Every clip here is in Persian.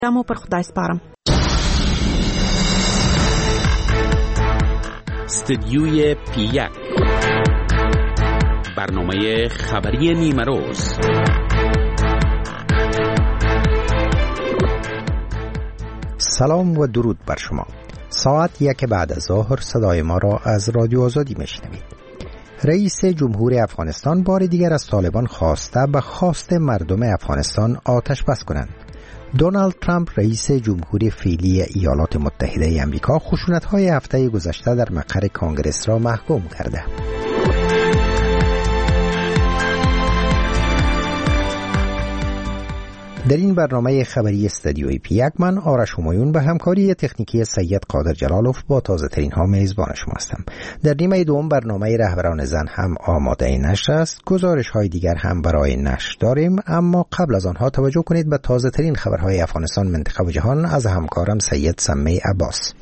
دمو پر خدای سپارم. استدیوی پی1 برنامه خبری نیمه روز. سلام و درود بر شما. ساعت 1 بعد از ظهر صدای ما را از رادیو آزادی میشنوید. رئیس جمهور افغانستان بار دیگر از طالبان خواسته به خواست مردم افغانستان آتش بس کنند. دونالد ترامپ رئیس جمهوری فعلی ایالات متحده آمریکا خشونت‌های هفته گذشته در مقر کنگره را محکوم کرده. در این برنامه خبری استدیوی پی1 من آرش همایون به همکاری تکنیکی سید قادر جلالوف با تازه ترین ها میزبان شما هستم. در نیمه دوم برنامه رهبران زن هم آماده نشر است. گزارش های دیگر هم برای نشر داریم، اما قبل از آنها توجه کنید به تازه ترین خبرهای افغانستان، منطقه و جهان از همکارم سید سمی عباس.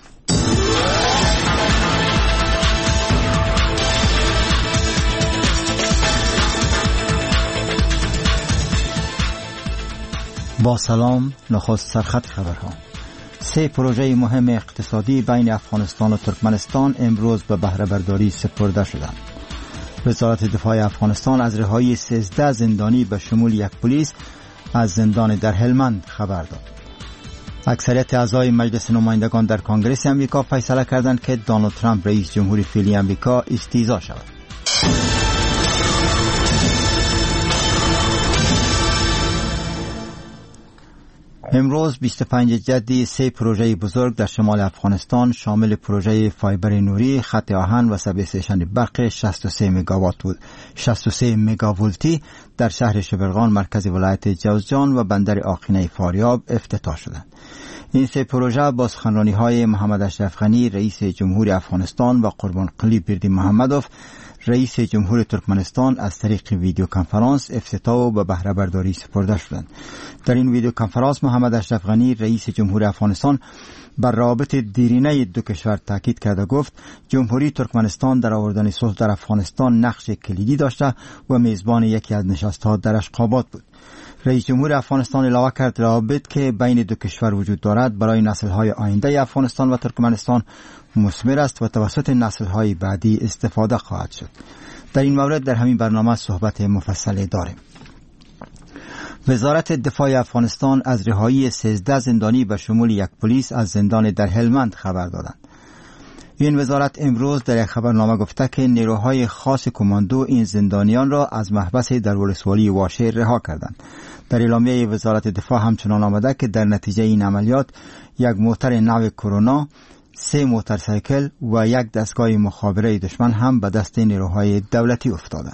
با سلام. نخست سرخط خبرها. 3 پروژه مهم اقتصادی بین افغانستان و ترکمنستان امروز به بهره برداری سپرده شدند. وزارت دفاع افغانستان از رهایی 13 زندانی به شمول 1 پلیس از زندان در هلمند خبر داد. اکثریت اعضای مجلس نمایندگان در کنگره آمریکا فیصله کردند که دونالد ترامپ رئیس جمهوری فعلی آمریکا استیضاح شود. امروز 25 جدی 3 پروژه بزرگ در شمال افغانستان شامل پروژه فایبر نوری، خط آهن و سب استیشن برق 63 مگاولتی در شهر شبرغان مرکز ولایت جوزجان و بندر آقینه فاریاب افتتاح شدند. این 3 پروژه با سخنرانی‌های محمد اشرف غنی رئیس جمهوری افغانستان و قربان قلی بردی محمدوف رئیس جمهور ترکمنستان از طریق ویدیو کنفرانس افتتاح و به بهره برداری سپرده شدند. در این ویدیو کنفرانس محمد اشرف غنی رئیس جمهور افغانستان بر روابط دیرینه دو کشور تاکید کرده گفت جمهوری ترکمنستان در آوردن صلح در افغانستان نقش کلیدی داشته و میزبان یکی از نشست‌ها در اشقابات بود. رئیس جمهور افغانستان علاوه کرد روابط که بین دو کشور وجود دارد برای نسل‌های آینده افغانستان و ترکمنستان مثمر است و توسط نسل‌های بعدی استفاده خواهد شد. در این مورد در همین برنامه صحبت مفصلی داریم. وزارت دفاع افغانستان از رهایی 13 زندانی به شمول 1 پلیس از زندان در هلمند خبر دادند. این وزارت امروز در یک خبرنامه گفته که نیروهای خاص کماندو این زندانیان را از محبس در ولسوالی واشه رها کردند. در اعلامیه وزارت دفاع همچنان آمده که در نتیجه این عملیات 1 موتر نو کرونا، 3 موتورسیکل و 1 دستگاه مخابره دشمن هم به دست نیروهای دولتی افتاده.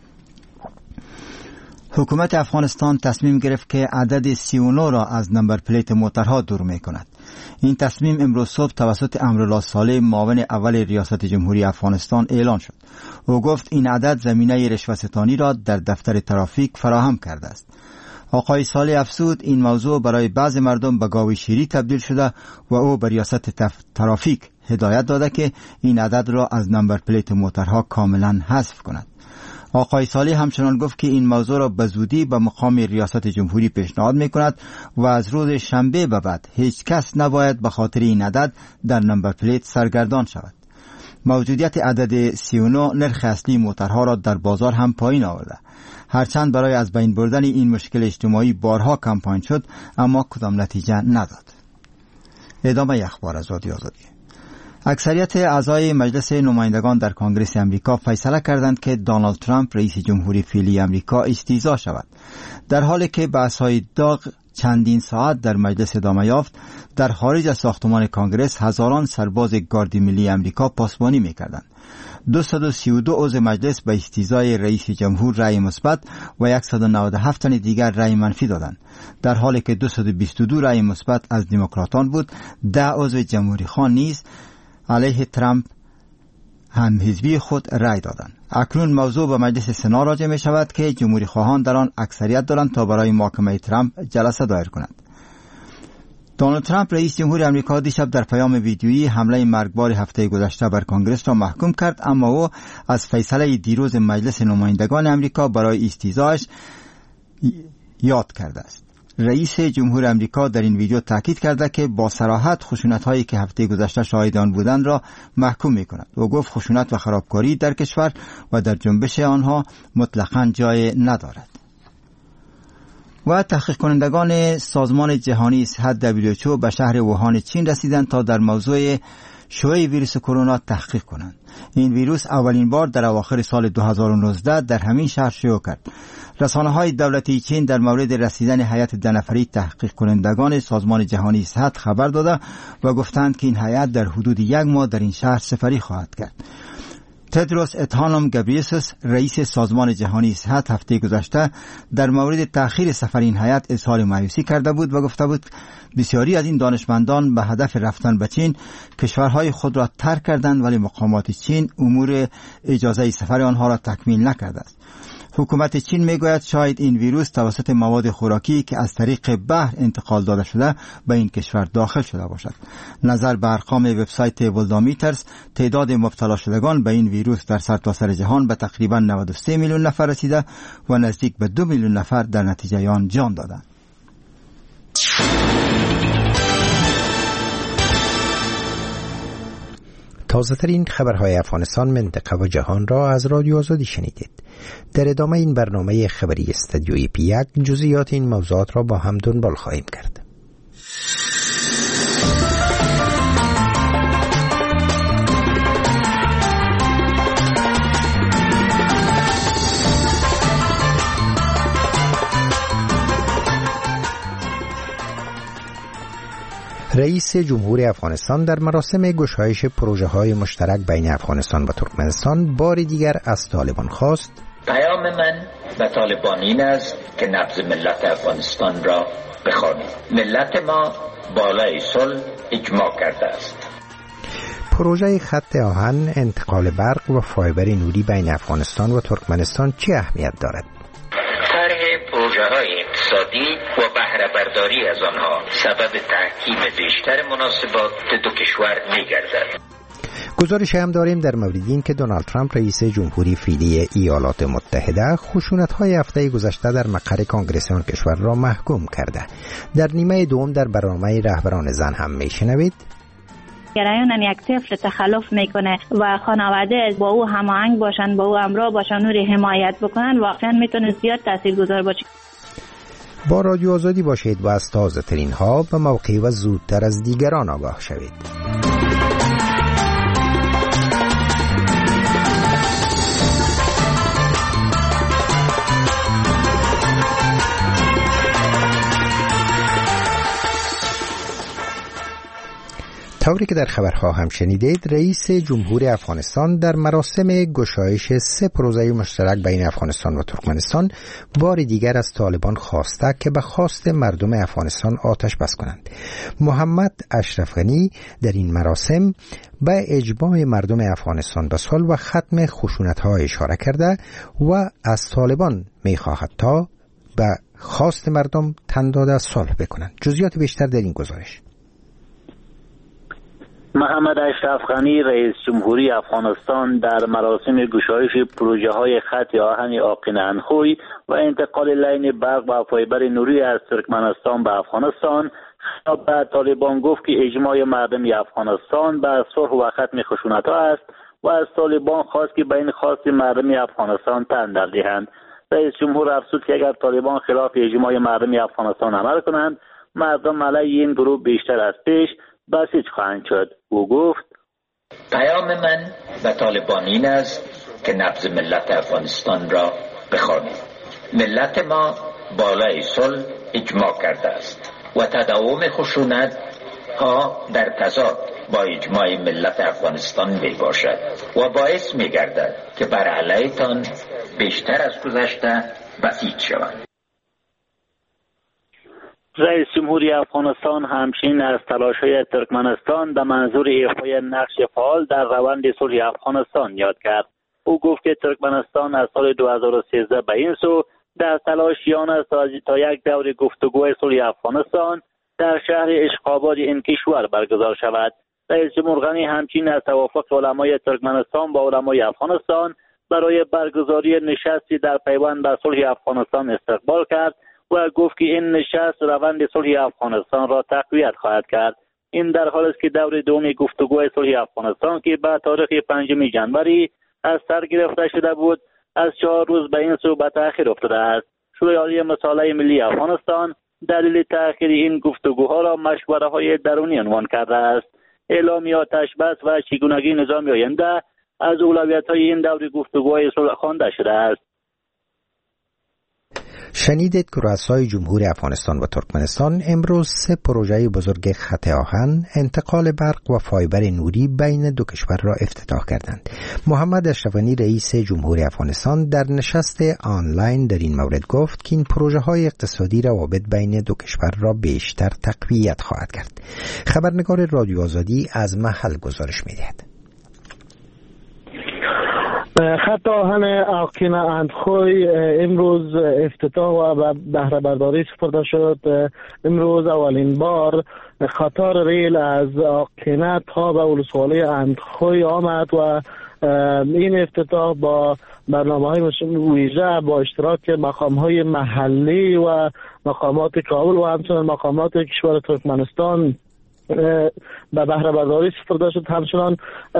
حکومت افغانستان تصمیم گرفت که عدد 39 را از نمبر پلیت موترها دور می کند. این تصمیم امروز صبح توسط امرالله صالح معاون اول ریاست جمهوری افغانستان اعلان شد. او گفت این عدد زمینه رشوه‌ستانی را در دفتر ترافیک فراهم کرده است. آقای صالح افزود این موضوع برای بعض مردم به گاوی شیری تبدیل شده و او به ریاست ترافیک هدایت داده که این عدد را از نمبر پلیت موترها کاملا حذف کند. آقای صالح همچنان گفت که این موضوع را به زودی به مقام ریاست جمهوری پیشنهاد می کند و از روز شنبه به بعد هیچ کس نباید به خاطر این عدد در نمبر پلیت سرگردان شود. موجودیت عدد 39 نرخ اصلی موترها را در بازار هم پایین آورده. هرچند برای از بین بردن این مشکل اجتماعی بارها کمپاین شد اما کدام نتیجه نداد. ادامه اخبار از رادیو آزادی. اکثریت اعضای مجلس نمایندگان در کنگره آمریکا فیصله کردند که دونالد ترامپ رئیس جمهوری فعلی آمریکا استیضاح شود. در حالی که بحث‌های داغ چندین ساعت در مجلس ادامه یافت، در خارج از ساختمان کنگره هزاران سرباز گارد ملی آمریکا پاسبانی می‌کردند. 232 عضو مجلس به استیضاح رئیس جمهور رأی مثبت و 197 تن دیگر رأی منفی دادند، در حالی که 222 رأی مثبت از دموکراتان بود. 10 عضو جمهوری خواه نیز علیه ترامپ هم حزبی خود رأی دادند. اکنون موضوع به مجلس سنا راجع می شود که جمهوری خواهان در آن اکثریت دارند تا برای محاکمه ترامپ جلسه دایر کنند. دونالد ترامپ رئیس جمهور آمریکا دیشب در پیام ویدیویی حمله مرگبار هفته گذشته بر کنگره را محکوم کرد، اما او از فیصله دیروز مجلس نمایندگان آمریکا برای استیضاحش یاد کرده است. رئیس جمهور امریکا در این ویدیو تاکید کرده که با صراحت خشونت‌هایی که هفته گذشته شاهد آن بودند را محکوم می‌کند و گفت خشونت و خرابکاری در کشور و در جنبش آنها مطلقاً جای ندارد. و تحقیق کنندگان سازمان جهانی صحت WHO به شهر ووهان چین رسیدند تا در موضوع شیوع ویروس کرونا تحقیق کنند. این ویروس اولین بار در اواخر سال 2019 در همین شهر شیوع کرد. رسانه‌های دولتی چین در مورد رسیدن هیئت 10 نفری تحقیق کنندگان سازمان جهانی صحت خبر داده و گفتند که این هیئت در حدود 1 ماه در این شهر سفری خواهد کرد. تدروس ادهانوم گبریسوس رئیس سازمان جهانی صحت هفته گذشته در مورد تأخیر سفر این هیئت اظهار مایوسی کرده بود و گفته بود بسیاری از این دانشمندان به هدف رفتن به چین کشورهای خود را ترک کردند، ولی مقامات چین امور اجازه سفر آنها را تکمیل نکرده است. حکومت چین میگوید شاید این ویروس توسط مواد خوراکی که از طریق بحر انتقال داده شده به این کشور داخل شده باشد. نظر به ارقام وبسایت ولدامیترز تعداد مبتلا شدگان به این ویروس در سرتاسر جهان به تقریبا 93 میلیون نفر رسیده و نزدیک به 2 میلیون نفر در نتیجه آن جان دادند. تازه ترین خبرهای افغانستان، منطقه و جهان را از رادیو آزادی شنیدید. در ادامه این برنامه خبری استودیوی پیک جزئیات این موضوعات را با هم دنبال خواهیم کرد. رئیس جمهور افغانستان در مراسم گشایش پروژه‌های مشترک بین افغانستان و ترکمنستان بار دیگر از طالبان خواست: پیام من به طالبان این است که نبض ملت افغانستان را بخوانید. ملت ما بالای صلح اجماع کرده است. پروژه خط آهن، انتقال برق و فایبر نوری بین افغانستان و ترکمنستان چه اهمیت دارد؟ پروژه‌های اقتصادی و بهره برداری از آنها سبب تحکیم بیشتر مناسبات دو کشور می‌گردد. گزارش هم داریم در مورد این که دونالد ترامپ رئیس جمهوری فعلی ایالات متحده خشونت‌های هفته گذشته در مقر کنگره آن کشور را محکوم کرده. در نیمه دوم در برنامه رهبران زن هم میشنوید: گرایان یک طفل تخلف میکنه و خانواده با او هماهنگ باشن، با او همراه باشن، او را حمایت بکنن، واقعا میتونه زیاد تاثیرگذار باشه. با رادیو آزادی باشید و از تازه ترین ها به موقع و زودتر از دیگران آگاه شوید. طوری که در خبرها هم شنیدید، رئیس جمهور افغانستان در مراسم گشایش 3 پروژه مشترک بین افغانستان و ترکمنستان بار دیگر از طالبان خواسته که به خواست مردم افغانستان آتش بس کنند. محمد اشرف غنی در این مراسم به اجماع مردم افغانستان به صلح و ختم خشونت‌ها اشاره کرده و از طالبان می‌خواهد تا به خواست مردم تن داده صلح بکنند. جزئیات بیشتر در این گزارش. محمد اشرف غنی رئیس جمهوری افغانستان در مراسم گشایش پروژه‌های خط آهن آقینه‌انخوی و انتقال لین برق و فایبر نوری از ترکمنستان به افغانستان خطاب به طالبان گفت که اجماع مردم افغانستان به صلح و ختم خشونت‌ها است و از طالبان خواست که به این خواست مردم افغانستان تن دهند. رئیس جمهور افزود که اگر طالبان خلاف اجماع مردم افغانستان عمل کنند، مردم علیه این گروه بیشتر از پیش بسیج خواهند شد. او گفت: پیام من به طالبان این است که نبض ملت افغانستان را بخوانید. ملت ما بالای صلح اجماع کرده است و تداوم خشونت ها در تضاد با اجماع ملت افغانستان می باشد و باعث می گردد که بر علیتان بیشتر از گذشته بسیج شوند. رئیس جمهوری افغانستان همچنین از تلاش‌های ترکمنستان به منظور ایفای نقش فعال در روند صلح افغانستان یاد کرد. او گفت که ترکمنستان از سال 2013 به این سو در تلاشیان است تا یک دور گفتگوی صلح افغانستان در شهر اشقاباد این کشور برگزار شود. رئیس جمهور غنی همچنین از توافق علمای ترکمنستان با علمای افغانستان برای برگزاری نشستی در پیوند به صلح افغانستان استقبال کرد و گفت که این نشست روند صلح افغانستان را تقویت خواهد کرد. این در حالی است که دور دوم گفتگوهای صلح افغانستان که به تاریخ 5 ژانویه از سر گرفته شده بود از 4 روز به این سو به تأخیر افتاده است. شورای عالی مصالحه ملی افغانستان دلیل تأخیر این گفتگوها را مشوره‌های درونی عنوان کرده است. اعلامیه آتش بس و چگونگی نظام آینده از اولویت‌های این دور گفتگوهای صلح خوانده شده است. شنیدید که رؤسای جمهوری افغانستان و ترکمنستان امروز 3 پروژه بزرگ خط آهن، انتقال برق و فایبر نوری بین دو کشور را افتتاح کردند. محمد اشرف غنی رئیس جمهوری افغانستان در نشست آنلاین در این مورد گفت که این پروژه های اقتصادی روابط بین دو کشور را بیشتر تقویت خواهد کرد. خبرنگار رادیو آزادی از محل گزارش می‌دهد. خط آهن آقین اندخوی امروز افتتاح و بهره برداری سپرده شد. امروز اولین بار قطار ریل از آقینه تا به ولسوالی اندخوی آمد و این افتتاح با برنامه‌های ویژه با اشتراک مقام‌های محلی و مقامات کابل و همچنین مقامات کشور ترکمنستان به بهره برداری سپرده شد. همچنان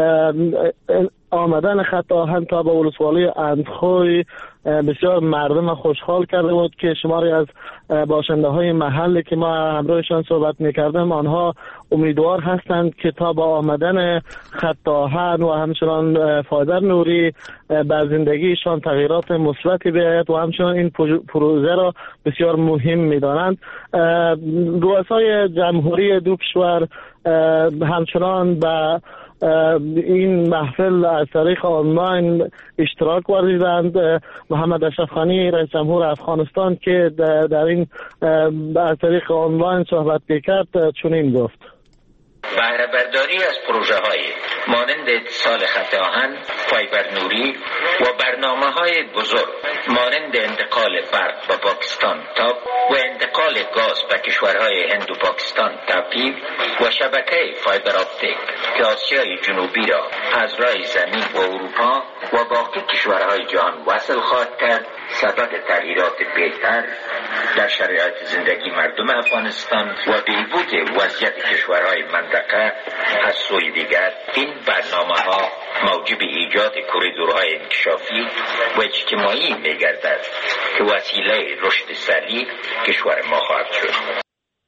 آمدن خط آهن تا به ولسوالی اندخوی بسیار مردم خوشحال کرده بود که شماری از باشنده های محلی که ما همراهشان صحبت میکردیم آنها امیدوار هستند که تا با آمدن خط آهن و همچنان فایبر نوری به زندگیشان تغییرات مثبتی بیاید و همچنان این پروژه را بسیار مهم میدانند. رؤسای جمهوری دو کشور همچنان به این محفل از طریق آنلاین اشتراک ورزیدند. محمد اشرف غنی رئیس جمهور افغانستان که در این از طریق آنلاین صحبت کرد چنین گفت: بهره برداری از پروژه های مانند اتصال خط آهن، فایبر نوری و برنامه های بزرگ مانند انتقال برق به پاکستان تاپ و انتقال گاز به کشورهای هند و پاکستان تاپیب و شبکه فایبر آپتیک که آسیای جنوبی را از راه زمین و اروپا و باقی کشورهای جهان وصل خواهد کرد، سبب تغییرات بهتر در شرایط زندگی مردم افغانستان و بهبود وضعیت کشورهای منطقه از سوی دیگر این برنامه‌ها موجب ایجاد کوریدورهای انکشافی و اجتماعی می‌گردد که وسیله رشد سریع کشور ما خواهد شد.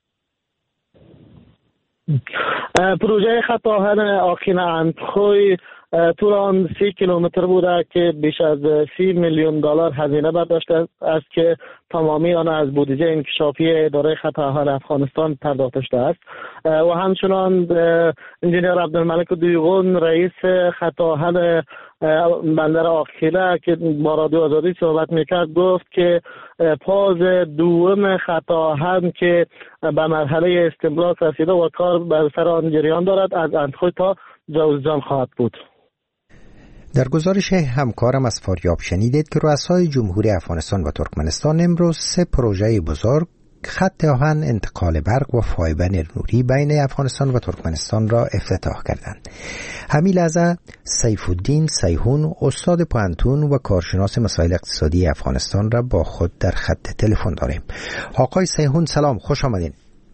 پروژه خط آهن آقین اندخوی طول آن 30 کیلومتر بوده که بیش از 30 میلیون دلار هزینه برداشته است که تمامی آن از بودجه انکشافی اداره خط آهن افغانستان پرداخته شده است. و همچنان انجینیر عبدالملک دویغون رئیس خط آهن بندر آقیله که با رادیو آزادی صحبت میکرد گفت که پاز دوم خط آهن که به مرحله استمرار رسیده و کار بر سر آن جریان دارد از اندخوی تا جوزجان خواهد بود. در گزارش همکارم از فاریاب شنیدید که رؤسای جمهوری افغانستان و ترکمنستان امروز 3 پروژه بزرگ خط آهن، انتقال برق و فایبر نوری بین افغانستان و ترکمنستان را افتتاح کردند. همین لحظه سیف الدین سیهون استاد پانتون و کارشناس مسائل اقتصادی افغانستان را با خود در خط تلفن داریم. آقای سیهون سلام، خوش آمدین.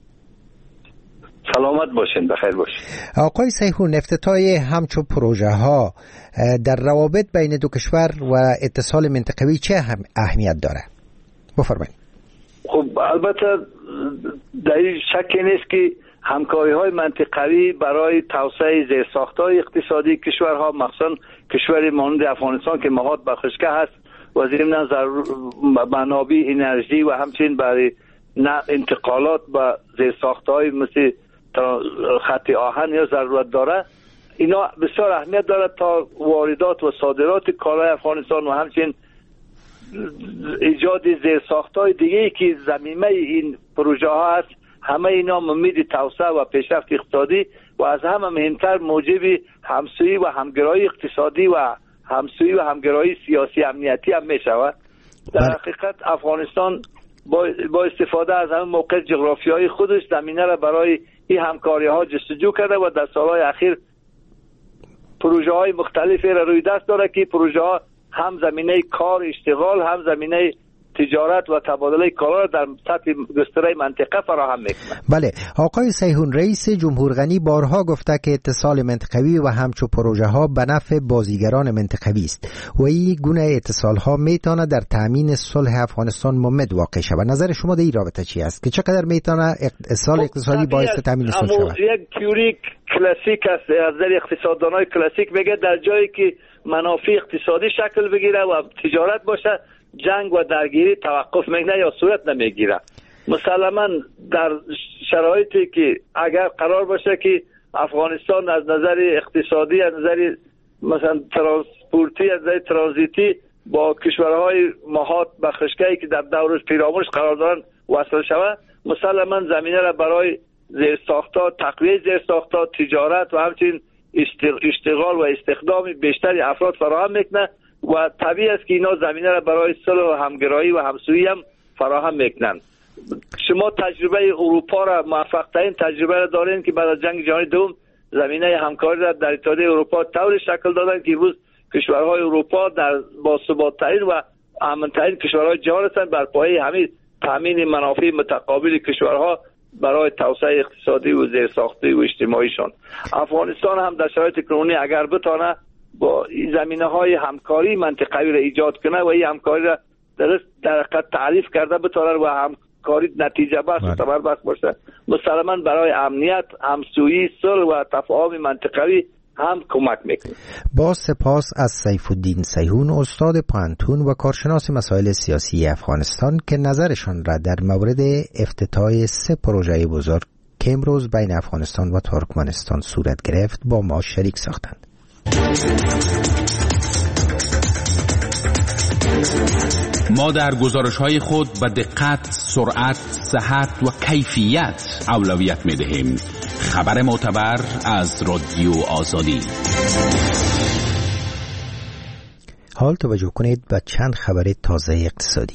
سلامت باشین، بخیر باشین. آقای سیهون، افتتاح همچون پروژه ها در روابط بین دو کشور و اتصال منطقوی چه اهمیت داره؟ بفرمایید. خب البته در این شکی نیست که همکاری های منطقوی برای توسعه زیرساخت‌های اقتصادی کشورها مخصوصا کشور مانند افغانستان که محاط به خشکی هست و ضمن منابع انرژی و همچنین برای انتقالات به زیرساخت‌های مثل خط آهن یا ضرورت داره، اینا بسیار اهمیت داره تا واردات و صادرات کالای افغانستان و همچنین ایجاد زیرساخت‌های دیگه‌ای که ضمیمه این پروژه ها هست، همه اینا امید توسعه و پیشرفت اقتصادی و از همه مهمتر موجب همسویی و همگرایی اقتصادی و همسویی و همگرایی سیاسی امنیتی هم میشود. در حقیقت افغانستان با استفاده از همه موقع جغرافیایی خودش زمینه را برای این همکاری ها جستجو کرده و در سالهای اخیر پروژه های مختلفی را روی دست داره که پروژه ها هم زمینه کار اشتغال، هم زمینه تجارت و تبادل کالا در سطح گستره منطقه فراهم میکنه. بله، آقای سیحون، رئیس جمهور غنی بارها گفته که اتصال منطقوی و همچو پروژه ها به نفع بازیگران منطقوی است و این گونه اتصال ها میتونه در تامین صلح افغانستان ممد واقع شود. نظر شما در این رابطه چی است که چقدر میتونه اتصال اقتصادی باعث تامین صلح شود؟ یک تئوری کلاسیک است از نظر اقتصاددانای کلاسیک، میگه در جایی که منافع اقتصادی شکل بگیره و تجارت باشه، جنگ و درگیری توقف میکنه یا صورت نمیگیره. مسلما در شرایطی که اگر قرار باشه که افغانستان از نظر اقتصادی، از نظر مثلا ترانسپورتی، از نظر ترانزیتی با کشورهای محاط و خشکی که در دور پیرامونش قرار دارن وصل شود، مسلما زمینه را برای زیرساخت‌ها، تقویت زیرساخت‌ها، تجارت و همچنین اشتغال و استخدام بیشتری افراد فراهم میکنه و طبیعی است که اینا زمینه را برای صلح و همگرایی و همسویی هم فراهم میکنن. شما تجربه اروپا را، موفق ترین تجربه را دارین که بعد از جنگ جهانی دوم زمینه همکاری را در اتحادیه اروپا طوری شکل دادن که امروز کشورهای اروپا در باثبات ترین و امن ترین کشورهای جهان هستند بر پایه همین تامین منافع متقابل کشورها برای توسعه اقتصادی و زیرساختی و اجتماعیشان. افغانستان هم در شرایط کنونی اگر بتانه با زمینه‌های همکاری منطقوی را ایجاد کنه و این همکاری را در حقیقت تعریف کرده بتانه و همکاری نتیجه بخش و ثمر بخش باشه، مسلماً برای امنیت، همسویی، صلح و تفاهم منطقوی هم کمک میکنه. با سپاس از سیف الدین سیحون، استاد پانتون و کارشناس مسائل سیاسی افغانستان که نظرشان را در مورد افتتاح 3 پروژه بزرگ که امروز بین افغانستان و ترکمنستان صورت گرفت با ما شریک ساختند. ما در گزارش‌های خود به دقت، سرعت، صحت و کیفیت اولویت می‌دهیم. خبر معتبر از رادیو آزادی. حال توجه کنید به چند خبر تازه اقتصادی.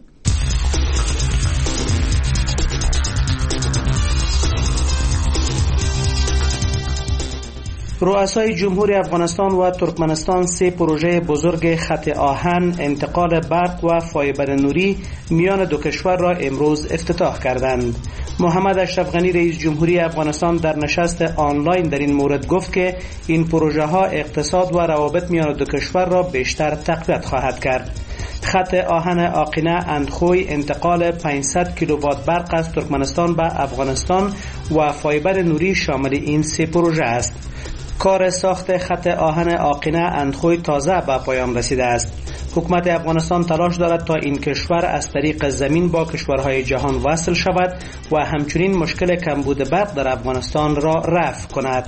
رؤسای جمهوری افغانستان و ترکمنستان 3 پروژه بزرگ خط آهن، انتقال برق و فایبر نوری میان دو کشور را امروز افتتاح کردند. محمد اشرف غنی رئیس جمهوری افغانستان در نشست آنلاین در این مورد گفت که این پروژه ها اقتصاد و روابط میان دو کشور را بیشتر تقویت خواهد کرد. خط آهن آقینه اندخوی انتقال 500 کیلووات برق از ترکمنستان به افغانستان و فایبر نوری شامل این 3 پروژه است. کار ساخت خط آهن آقینه اندخوی تازه به پایان رسیده است. حکومت افغانستان تلاش دارد تا این کشور از طریق زمین با کشورهای جهان وصل شود و همچنین مشکل کمبود برق در افغانستان را رفع کند.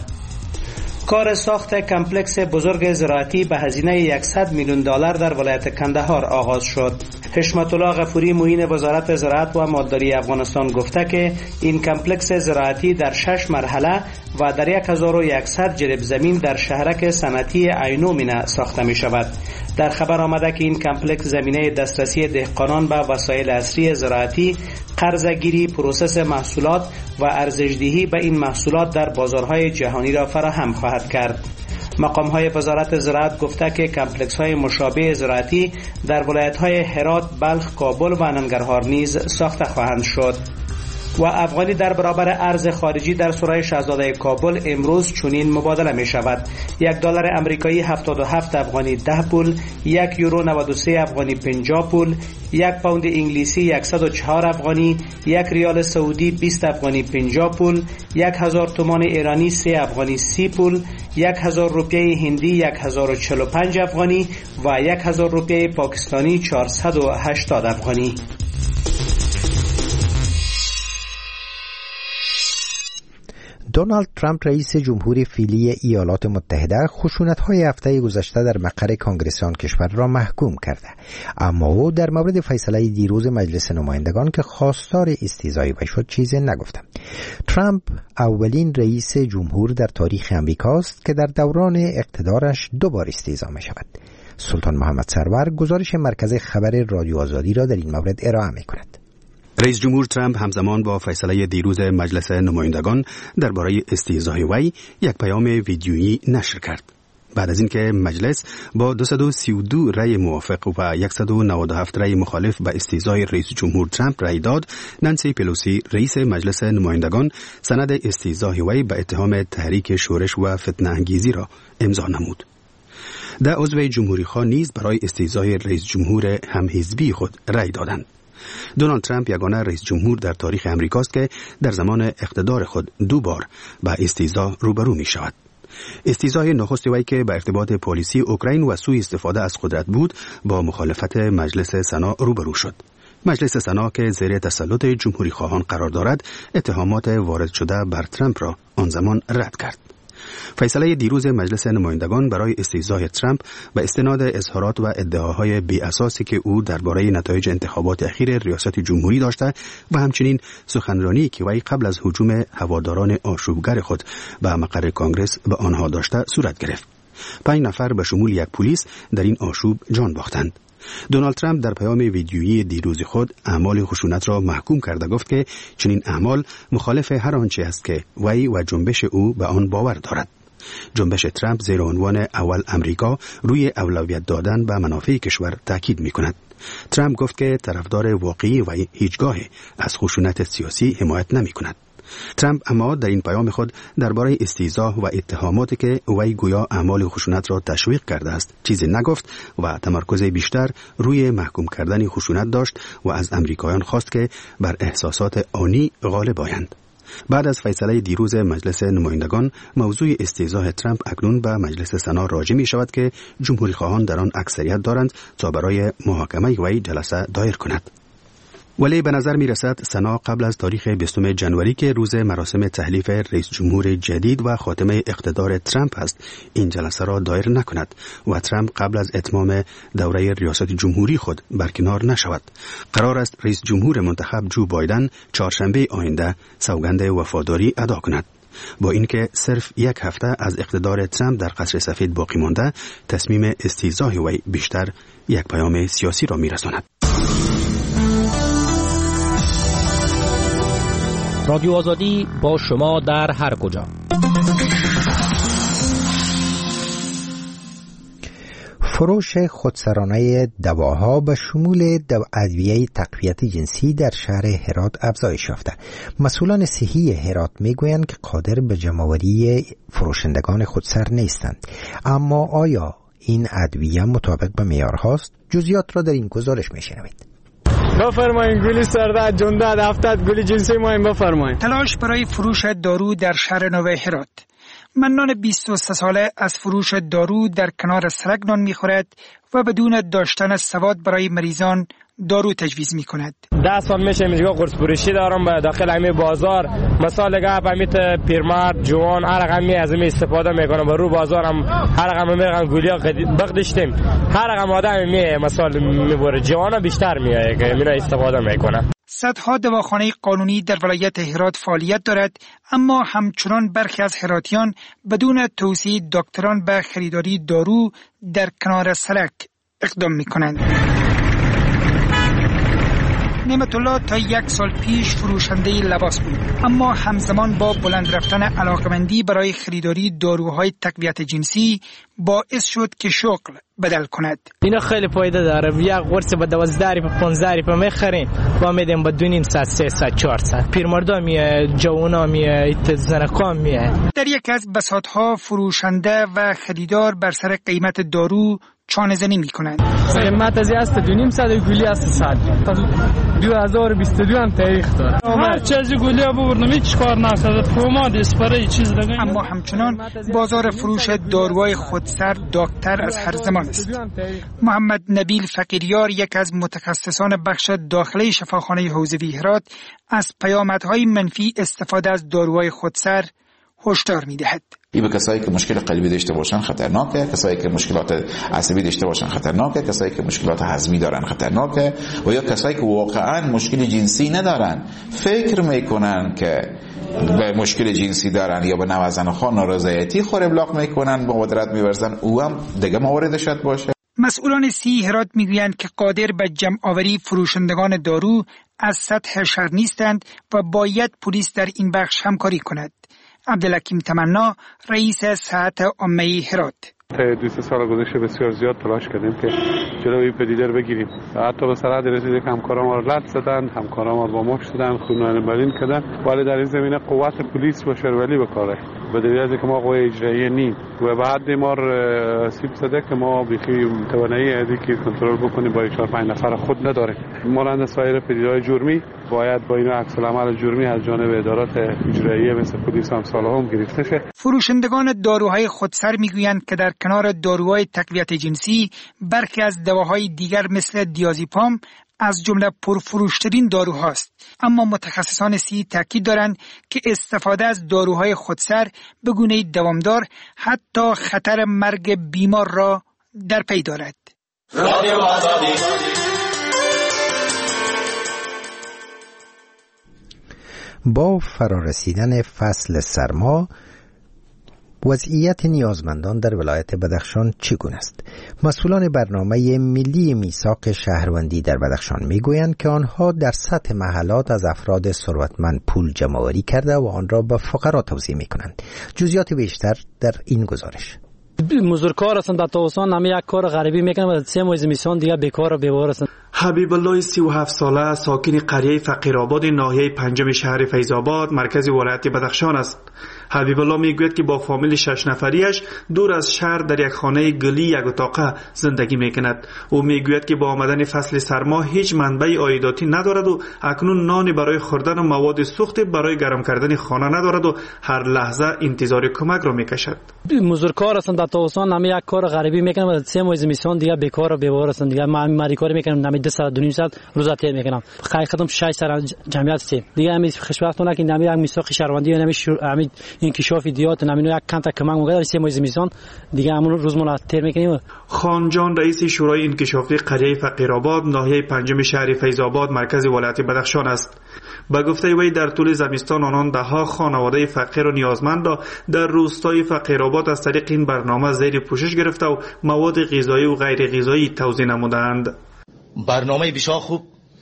کار ساخت کمپلکس بزرگ زراعتی به هزینه $100 میلیون در ولایت کندهار آغاز شد. حشمت الله غفوری معین وزارت زراعت و مالداری افغانستان گفته که این کمپلکس زراعتی در 6 مرحله و در 1100 جریب زمین در شهرک صنعتی عینومینه ساخته می شود. در خبر آمده که این کمپلکس زمینه دسترسی دهقانان به وسایل عصری زراعتی، قرضه‌گیری، پروسس محصولات و ارزش‌دهی به این محصولات در بازارهای جهانی را فراهم خواهد کرد. مقام‌های وزارت زراعت گفته که کمپلکس‌های مشابه زراعتی در ولایت‌های هرات، بلخ، کابل و ننگرهار نیز ساخته خواهند شد. و افغانی در برابر ارز خارجی در سرای شاهزاده کابل امروز چنین مبادله می شود: $1 امریکایی 77 افغانی 10 پول، €1 93 افغانی 50 پول، 1 پوند انگلیسی 104 افغانی، 1 ریال سعودی 20 افغانی 50 پول، 1000 تومان ایرانی 3 افغانی 30 پول، 1000 روپیه هندی 1045 افغانی و 1000 روپیه پاکستانی 480 افغانی. دونالد ترامپ رئیس جمهوری فعلی ایالات متحده خشونت‌های هفته گذشته در مقر کنگره آن کشور را محکوم کرده، اما او در مورد فیصله دیروز مجلس نمایندگان که خواستار استیضای وی شد چیزی نگفته. ترامپ اولین رئیس جمهور در تاریخ امریکاست که در دوران اقتدارش 2 بار استیضا می‌شود. سلطان محمد سرور گزارش مرکز خبر رادیو آزادی را در این مورد ارائه می‌کند. رئیس جمهور ترامپ همزمان با فیصله دیروز مجلس نمایندگان درباره استیضای وی یک پیام ویدیویی نشر کرد. بعد از اینکه مجلس با 232 رأی موافق و 197 رأی مخالف به استیضاح رئیس جمهور ترامپ رأی داد، نانسی پلوسی رئیس مجلس نمایندگان سند استیضاح وی به اتهام تحریک شورش و فتنه انگیزی را امضا نمود. 10 عضو جمهوری خواه نیز برای استیضاح رئیس جمهور همحزبی خود رأی دادند. دونالد ترامپ یگانه رئیس جمهور در تاریخ امریکاست که در زمان اقتدار خود 2 بار با استیضاح روبرو می شود. استیضاح نخست وی که به ارتباط پالیسی اوکراین و سوء استفاده از قدرت بود، با مخالفت مجلس سنا روبرو شد. مجلس سنا که زیر تسلط جمهوری خواهان قرار دارد، اتهامات وارد شده بر ترامپ را آن زمان رد کرد. فیصله دیروز مجلس نمایندگان برای استیضاح ترامپ به استناد اظهارات و ادعاهای بی اساسی که او درباره نتایج انتخابات اخیر ریاست جمهوری داشته و همچنین سخنرانی که وی قبل از هجوم هواداران آشوبگر خود به مقر کانگرس به آنها داشته صورت گرفت. 5 نفر به شمول یک پلیس در این آشوب جان باختند. دونالد ترامپ در پیام ویدیویی دیروز خود اعمال خشونت را محکوم کرده گفت که چنین اعمال مخالف هر آنچه است که وی و جنبش او به آن باور دارد. جنبش ترامپ زیر عنوان اول امریکا روی اولویت دادن به منافع کشور تاکید می‌کند. ترامپ گفت که طرفدار واقعی و هیچگاه از خشونت سیاسی حمایت نمی‌کند. ترامپ اما در این پیام خود درباره استیضاح و اتهاماتی که وی گویا اعمال خشونت را تشویق کرده است چیزی نگفت و تمرکز بیشتر روی محکوم کردن خشونت داشت و از امریکایان خواست که بر احساسات آنی غالب آیند. بعد از فیصله دیروز مجلس نمایندگان، موضوع استیضاح ترامپ اکنون به مجلس سنا راجع می شود که جمهوری خواهان در آن اکثریت دارند تا برای محاکمه وی جلسه دایر کند. ولی به نظر می رسد سنا قبل از تاریخ 20 جنوری که روز مراسم تحلیف رئیس جمهور جدید و خاتمه اقتدار ترامپ است، این جلسه را دایر نکند و ترامپ قبل از اتمام دوره ریاست جمهوری خود برکنار نشود. قرار است رئیس جمهور منتخب جو بایدن چهارشنبه آینده سوگند وفاداری ادا کند. با اینکه صرف 1 هفته از اقتدار ترامپ در قصر سفید باقی مانده، تصمیم استیضاح وی بیشتر یک پیام سیاسی را می رساند. رادیو آزادی با شما در هر کجا. فروش خودسرانه دواها به شمول ادویه تقویت جنسی در شهر هرات افزایش یافته. مسئولان صحی هرات میگویند که قادر به جمع‌آوری فروشندگان خودسر نیستند. اما آیا این ادویه مطابق به معیارهاست؟ جزئیات را در این گزارش میشنوید. بفرمایید. گلی سرده جنده هفتاد گلی جنسی مایم بفرمایید. تلاش برای فروش دارو در شهر نو هرات. منان 23 ساله از فروش دارو در کنار سرک نان می‌خورد و بدون داشتن سواد برای مریضان دارو تجویز می‌کند. 10 سال میشه اینجا قرص فروشی دارم به داخل همین بازار. مثلا گپ همیت پیرمرد جوان هر رقمی از این استفاده میکنه. به رو بازارم هر رقم میگن گولیا بغدشتیم. هر رقم آدم مثلا میبره جوانا بیشتر میایه که میره استفاده میکنه. صدها دواخانه قانونی در ولایت هرات فعالیت دارد، اما همچنان برخی از هراتیان بدون توصیه دکتران به خریداری دارو در کنار سرک اقدام میکنند. نعمت الله تا 1 سال پیش فروشنده لباس بود، اما همزمان با بلند رفتن علاقمندی برای خریداری داروهای تقویت جنسی باعث شد که شغل بدل کند. اینا خیلی فایده داره. یک قرص به 12 ریال 15 ریال میخریم و میدیم به 2.5 ساعت 3 ساعت 4 ساعت. پیرمردا میه، جوانا میه، زنکان میه. در یک از بساطها فروشنده و خریدار بر سر قیمت دارو چانه زنی میکنند. قیمت از است 2.5 ساعت گلی است 100 2022 هم تاریخ داره. هر چیزی گلی ببرنم هیچ کار نکرد. پوماد اسپری چیز دیگه. اما همچنان بازار فروش داروهای خودسر داغ‌تر از هر زمان است. محمد نبیل فقیریار، یک از متخصصان بخش داخلی شفاخانه حوزوی هرات، از پیامدهای منفی استفاده از داروهای خودسر هشدار می‌دهد. این به کسایی که مشکل قلبی داشته باشن خطرناکه، کسایی که مشکلات عصبی داشته باشن خطرناکه، کسایی که مشکلات هضمی دارن خطرناکه، و یا کسایی که واقعا مشکل جنسی ندارن فکر میکنن که به مشکل جنسی دارن یا به نوزن‌ها نارضایتی خور ابلاغ میکنن، مبادرت می‌ورزن، او هم دیگه موارد شد باشه. مسئولان صحی هرات میگویند که قادر به جمع آوری فروشندگان دارو از سطح شهر نیستند و باید پلیس در این بخش همکاری کند. عبدالحکیم تمنا، رئیس صحت عامه هرات: تا 2 سال گذشته بسیار زیاد تلاش کردیم که جلوی این پدیده رو بگیریم. حتی به سرحد رسیده که همکاران ما رو لط زدن، همکاران ما رو با مشت زدن، خون‌نالبرین کردن. ولی در این زمینه قوت پلیس و شورولی بکاره. به دلیل از اینکه ما قوه اجرایی نیم و بعد ما سیب زده که ما بیخی توانایی از اینکه کنترل بکنیم با 4-5 نفر خود نداریم. مانند سایر پدیده‌های جرمی باید با این عکس العمل جرمی از جانب ادارات اجرایی مثل پلیس و امثال هم گرفته شه. فروشندگان داروهای خودسر میگویند که در کنار داروهای تقویت جنسی برخی از دواهای دیگر مثل دیازیپام از جمله پرفروشترین داروهاست. اما متخصصان صحی تاکید دارند که استفاده از داروهای خودسر به گونه دوامدار حتی خطر مرگ بیمار را در پی دارد. با فرارسیدن فصل سرما وضعیت نیازمندان در ولایت بدخشان چگونه است؟ مسئولان برنامه ملی میثاق شهروندی در بدخشان میگویند که آنها در سطح محلات از افراد ثروتمند پول جمع‌آوری کرده و آن را به فقرا توزیع میکنند. جزئیات بیشتر در این گزارش. مزدورکار هستند در تابستان همه یک کار غریبی میکنند و 3 ماه زمستان دیگه بیکار و بیوار هستند. حبیب الله 37 ساله ساکن قریه فقیرآباد ناحیه 5 شهر فیض‌آباد مرکز ولایت بدخشان است. حبیب الله میگوید که با فامیل 6 نفریش دور از شهر در یک خانه گلی یک اتاقه زندگی میکند. او میگوید که با آمدن فصل سرما هیچ منبع عایداتی ندارد و اکنون نان برای خوردن و مواد سوخت برای گرم کردن خانه ندارد و هر لحظه انتظار کمک را میکشد. مزدورکار هستند در تابستان همه یک کار غریبی میکنند و 3 ماه زمستان دیگه بیکار و بیوار هستند. دیگه من کار میکنم نمی 2 ساعت 2.5 ساعت روزا تیر میکنم. حقیقتاً 6 سال جمعیت است. دیگه همین خوشبختانه که نمی یک میثاق شهروندی و نمی انکشاف دیات نمینو یک کانتا کمک میگه 3 ماه زمستان دیگه همون روز ما تیر میکنیم. خان جان رئیس شورای انکشافی قریه فقیرآباد ناحیه 5 شهر فیض‌آباد مرکز ولایت بدخشان است. با گفته وی در طول زمستان آنان دهها خانواده فقیر و نیازمند را در روستای فقیرآباد از طریق این برنامه زیر پوشش گرفته و مواد غذایی و غیر غذایی توزیع نمودند. برنامه بسیار خوب،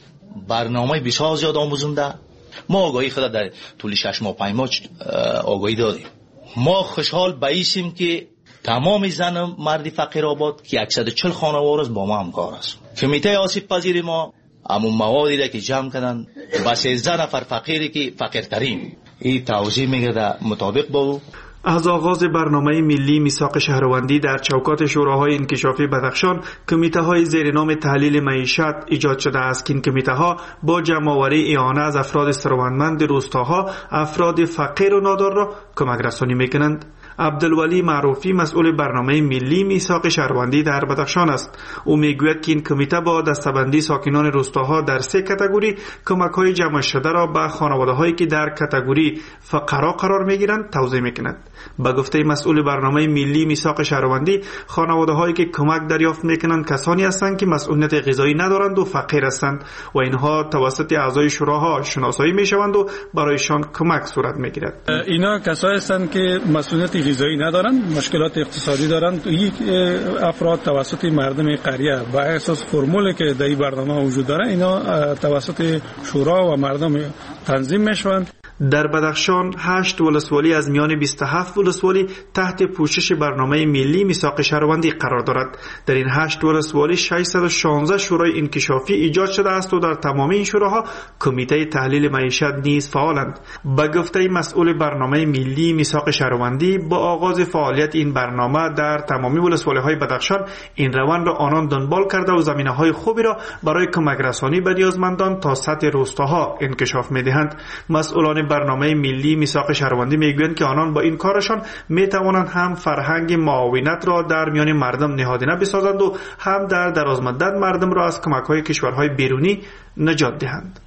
برنامه بسیار زیاد آموزنده. ما آگاهی خود در طول 6 ماه 5 ماه آگاهی دادیم. ما خوشحال بایستیم که تمام زن مرد فقیرآباد که 140 خانواده است با ما همکار است. کمیته آسیب پذیر ما همون موادی را که جمع کردن با 13 نفر فقیری که فقیرترین این توزیع میگرده مطابق با او. از آغاز برنامه ملی میثاق شهروندی در چوکات شوراهای انکشافی بدخشان کمیته‌های زیر نام تحلیل معیشت ایجاد شده است که این کمیته‌ها با جمع‌آوری اعانه از افراد ثروتمند روستاها افراد فقیر و نادار را کمک رسانی می‌کنند. عبدالولی معروفی مسئول برنامه ملی میثاق شهروندی در بدخشان است. او میگوید که این کمیته با دسته‌بندی ساکنان روستاها در 3 کاتگوری کمک‌های جمع شده را به خانواده‌هایی که در کاتگوری فقرا قرار می‌گیرند توزیع می‌کند. به گفته مسئول برنامه ملی میثاق شهروندی خانواده‌هایی که کمک دریافت می‌کنند کسانی هستند که مسئولیت غذایی ندارند و فقیر هستند و اینها توسط اعضای شوراها شناسایی می‌شوند و برایشان کمک صورت می‌گیرد. اینا کسایی هستند که مسئولیت غذایی ندارند، مشکلات اقتصادی دارند. یک افراد توسط مردم قریه با اساس فرمولی که در این برنامه وجود داره اینا توسط شورا و مردم تنظیم میشوند. در بدخشان 8 ولسوالی از میان 27 ولسوالی تحت پوشش برنامه ملی میثاق شهروندی قرار دارد. در این 8 ولسوالی 616 شورای انکشافی ایجاد شده است و در تمام این شوراها کمیته تحلیل معیشت نیز فعالند. به گفته مسئول برنامه ملی میثاق شهروندی با آغاز فعالیت این برنامه در تمامی ولسوالی‌های بدخشان این روند را آنان دنبال کرده و زمینه‌های خوبی را برای کمک رسانی به نیازمندان تا سطح روستاها انکشاف می‌دهند. مسئولان برنامه ملی میثاق شهروندی میگویند که آنان با این کارشان میتوانند هم فرهنگ معاونت را در میان مردم نهادینه بسازند و هم در درازمدت مردم را از کمک‌های کشورهای بیرونی نجات دهند.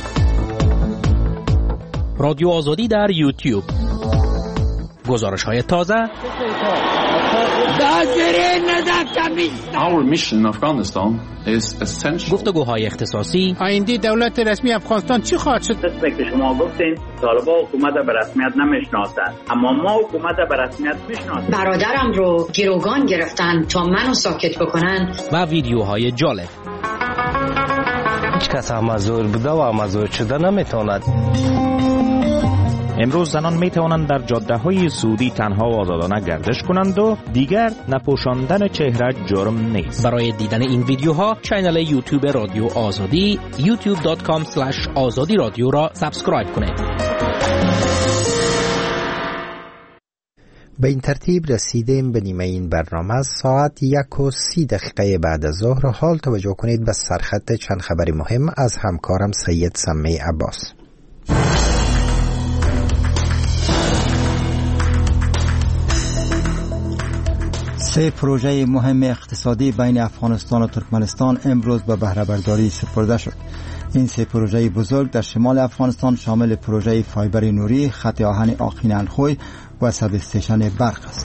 رادیو آزادی در یوتیوب، گزارش‌های تازه. Our mission in Afghanistan is essential. گفتگوهای اختصاصی. آینده دولت رسمی افغانستان چی خواهد شد؟ دسته که شما گفتین طالبان حکومت به رسمیت نمیشناسند، اما ما حکومت به رسمیت میشناسیم. برادرم رو گروگان گرفتن تا منو ساکت بکنن. و ویدیوهای جالب. هیچ کس امازور بوده و امازور شده نمیتواند. امروز زنان می توانند در جاده‌های سعودی تنها و آزادانه گردش کنند و دیگر نپوشاندن چهره جرم نیست. برای دیدن این ویدیوها کانال یوتیوب رادیو آزادی youtube.com/azadi رادیو را سابسکرایب کنید. به این ترتیب رسیدیم به نیمه این برنامه. ساعت 1:30 بعد از ظهر. حال توجه کنید به سرخط چند خبر مهم از همکارم سید سمی عباس. سه پروژه مهم اقتصادی بین افغانستان و ترکمنستان امروز به بهره برداری سپرده شد. این سه پروژه بزرگ در شمال افغانستان شامل پروژه فایبر نوری، خط آهن آقین اندخوی و سب استیشن برق است.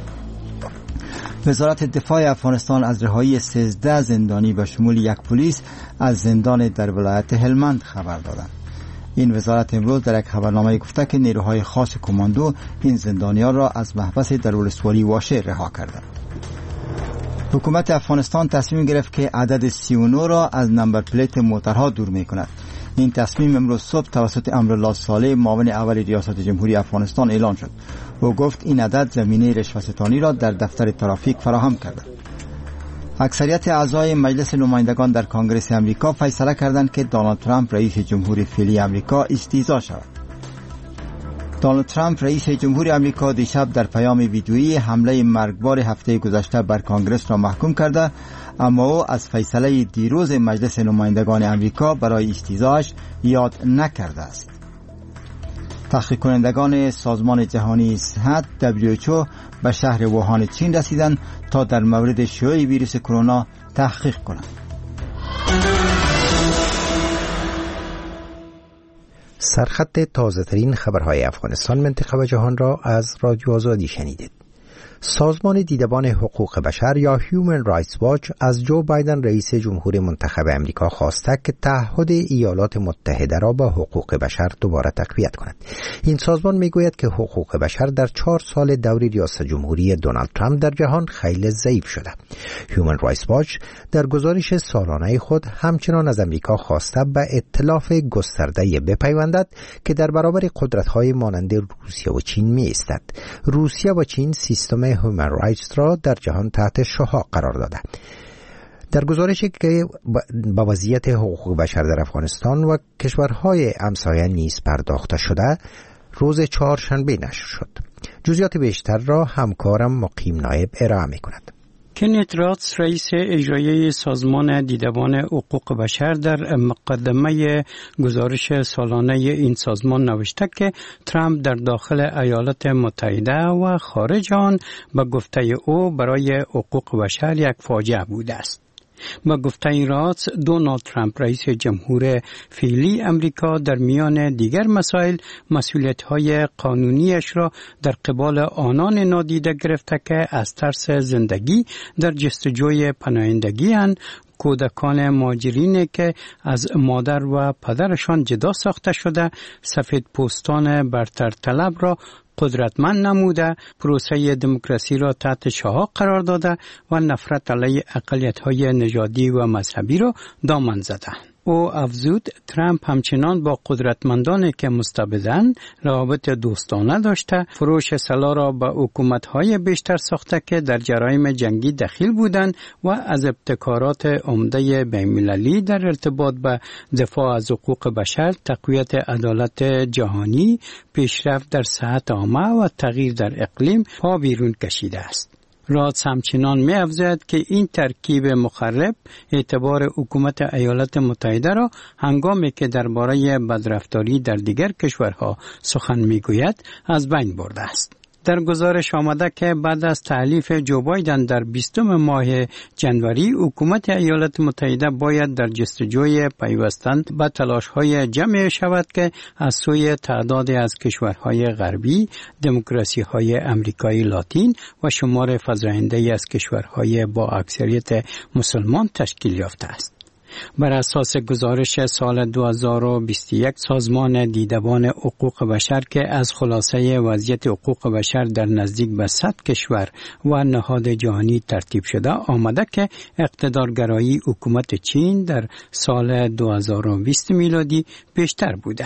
وزارت دفاع افغانستان از رهایی 13 زندانی به شمول یک پلیس از زندان در ولایت هلمند خبر دادند. این وزارت امروز در یک خبرنامه گفته که نیروهای خاص کماندو این زندانیان را از محبس در ولسوالی واشه رها کردند. حکومت افغانستان تصمیم گرفت که عدد 39 را از نمبر پلیت موترها دور می کند. این تصمیم امروز صبح توسط امرالله صالح معاون اول ریاست جمهوری افغانستان اعلان شد. او گفت این عدد زمینه رشوه‌ستانی را در دفتر ترافیک فراهم کرده. اکثریت اعضای مجلس نمایندگان در کنگره امریکا فیصله کردند که دونالد ترامپ رئیس جمهور فعلی امریکا استیضاح شود. دونالد ترامپ رئیس جمهور امریکا دیشب در پیام ویدیویی حمله مرگبار هفته گذشته بر کنگره را محکوم کرده، اما او از فیصله دیروز مجلس نمایندگان امریکا برای استیضاحش یاد نکرده است. تحقیق کنندگان سازمان جهانی صحت WHO به شهر ووهان چین رسیدند تا در مورد شیوع ویروس کرونا تحقیق کنند. سرخط تازه ترین خبرهای افغانستان، منطقه و جهان را از رادیو آزادی شنیدید. سازمان دیدبان حقوق بشر یا Human Rights Watch از جو بایدن رئیس جمهور منتخب امریکا خواسته که تعهد ایالات متحده را به حقوق بشر دوباره تقویت کند. این سازمان میگوید که حقوق بشر در 4 سال دور ریاست جمهوری دونالد ترامپ در جهان خیلی ضعیف شده. Human Rights Watch در گزارش سالانه خود همچنان از امریکا خواسته به ائتلاف گسترده بپیوندد که در برابر قدرت‌های مانند روسیه و چین می‌ایستد. روسیه و چین سیستم هیومن رایتس را در جهان تحت شعاع قرار داده. در گزارشی که با وضعیت حقوق بشر در افغانستان و کشورهای همسایه نیز پرداخته شده روز چهارشنبه نشر شد. جزئیات بیشتر را همکارم مقیم نایب ارائه می‌کند. کنت راتس رئیس اجرایی سازمان دیدبان حقوق بشر در مقدمه گزارش سالانه این سازمان نوشته که ترامپ در داخل ایالات متحده و خارج آن به گفته او برای حقوق بشر یک فاجعه بوده است. با گفته راتس، دونالد ترامپ رئیس جمهور فعلی امریکا در میان دیگر مسائل مسئولیت‌های قانونیش را در قبال آنان نادیده گرفته که از ترس زندگی در جستجوی پناهندگی اند، کودکان مهاجرینی که از مادر و پدرشان جدا ساخته شده، سفید پوستان برتر طلب را قدرتمند نموده، پروسه دموکراسی را تحت شعاع قرار داده و نفرت علیه اقلیت‌های نژادی و مذهبی را دامن زده. او افزود ترامپ همچنان با قدرتمندانی که مستبدند روابط دوستانه داشته، فروش سلاح را به حکومت‌های بیشتر ساخته که در جرایم جنگی دخیل بودند و از ابتکارات عمده بین‌المللی در ارتباط به دفاع از حقوق بشر، تقویت عدالت جهانی، پیشرفت در صحت عامه و تغییر در اقلیم پا بیرون کشیده است. راتس همچنان می افزاید که این ترکیب مخرب اعتبار حکومت ایالات متحده را هنگامی که درباره بدرفتاری در دیگر کشورها سخن می گوید از بین برده است. در گزارش آمده که بعد از تحلیف جو بایدن در 20 ماه جنوری، حکومت ایالات متحده باید در جستجوی پیوستن به تلاش‌های جمعی شود که از سوی تعدادی از کشورهای غربی، دموکراسی‌های امریکای لاتین و شمار فزاینده از کشورهای با اکثریت مسلمان تشکیل یافته است. بر اساس گزارش سال 2021 سازمان دیدبان حقوق بشر که از خلاصه وضعیت حقوق بشر در نزدیک به 100 کشور و نهاد جهانی ترتیب شده آمده که اقتدارگرایی حکومت چین در سال 2020 میلادی بیشتر بوده است.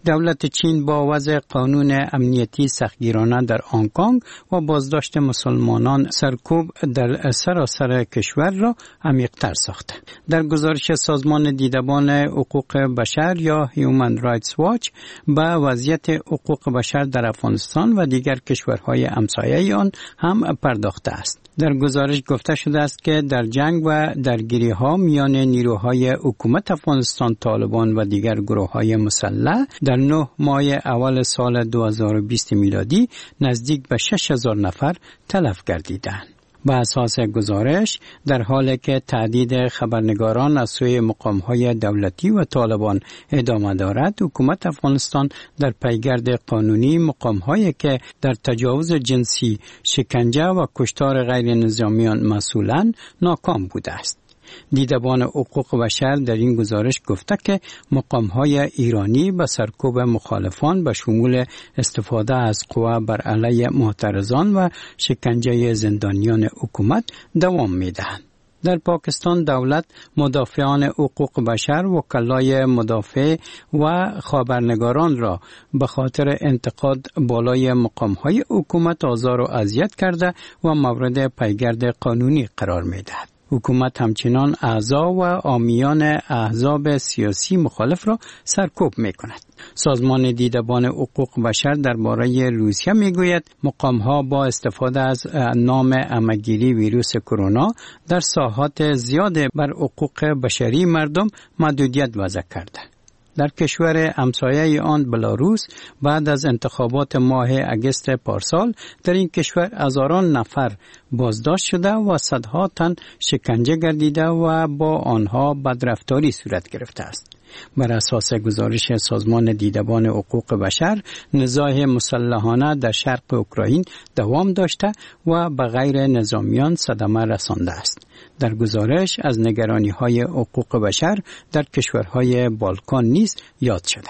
دولت چین با وضع قانون امنیتی سختگیرانه در هنگ کنگ و بازداشت مسلمانان سرکوب در سراسر کشور را عمیق‌تر ساخته. در گزارش سازمان دیدبان حقوق بشر یا Human Rights Watch به وضعیت حقوق بشر در افغانستان و دیگر کشورهای همسایه آن هم پرداخته است. در گزارش گفته شده است که در جنگ و درگیری‌ها میان نیروهای حکومت افغانستان، طالبان و دیگر گروه‌های مسلح در 9 ماه اول سال 2020 میلادی نزدیک به 6000 نفر تلف گردیدند. به اساس گزارش در حالی که تهدید خبرنگاران از سوی مقام‌های دولتی و طالبان ادامه دارد، حکومت افغانستان در پیگرد قانونی مقام‌هایی که در تجاوز جنسی، شکنجه و کشتار غیر نظامیان مسئولند ناکام بوده است. دیدبان حقوق بشر در این گزارش گفته که مقام‌های ایرانی به سرکوب مخالفان به شمول استفاده از قوه بر علیه معترضان و شکنجه زندانیان حکومت دوام می‌دهند. در پاکستان دولت مدافعان حقوق بشر، وکلای مدافع و خبرنگاران را به خاطر انتقاد بالای مقام‌های حکومت آزار و اذیت کرده و مورد پیگرد قانونی قرار می‌دهد. حکومت همچنان اعضا و حامیان احزاب سیاسی مخالف را سرکوب می‌کند. سازمان دیدبان حقوق بشر درباره روسیه می‌گوید مقام‌ها با استفاده از نام همه‌گیری ویروس کرونا در ساحات زیاد بر حقوق بشری مردم محدودیت وضع کرده. در کشور همسایه آن بلاروس بعد از انتخابات ماه اگست پارسال در این کشور هزاران نفر بازداشت شده و صدها تن شکنجه گردیده و با آنها بدرفتاری صورت گرفته است. بر اساس گزارش سازمان دیدبان حقوق بشر، نزاع مسلحانه در شرق اوکراین دوام داشته و به غیر نظامیان صدمه رسانده است. در گزارش از نگرانی‌های حقوق بشر در کشورهای بالکان نیز یاد شده.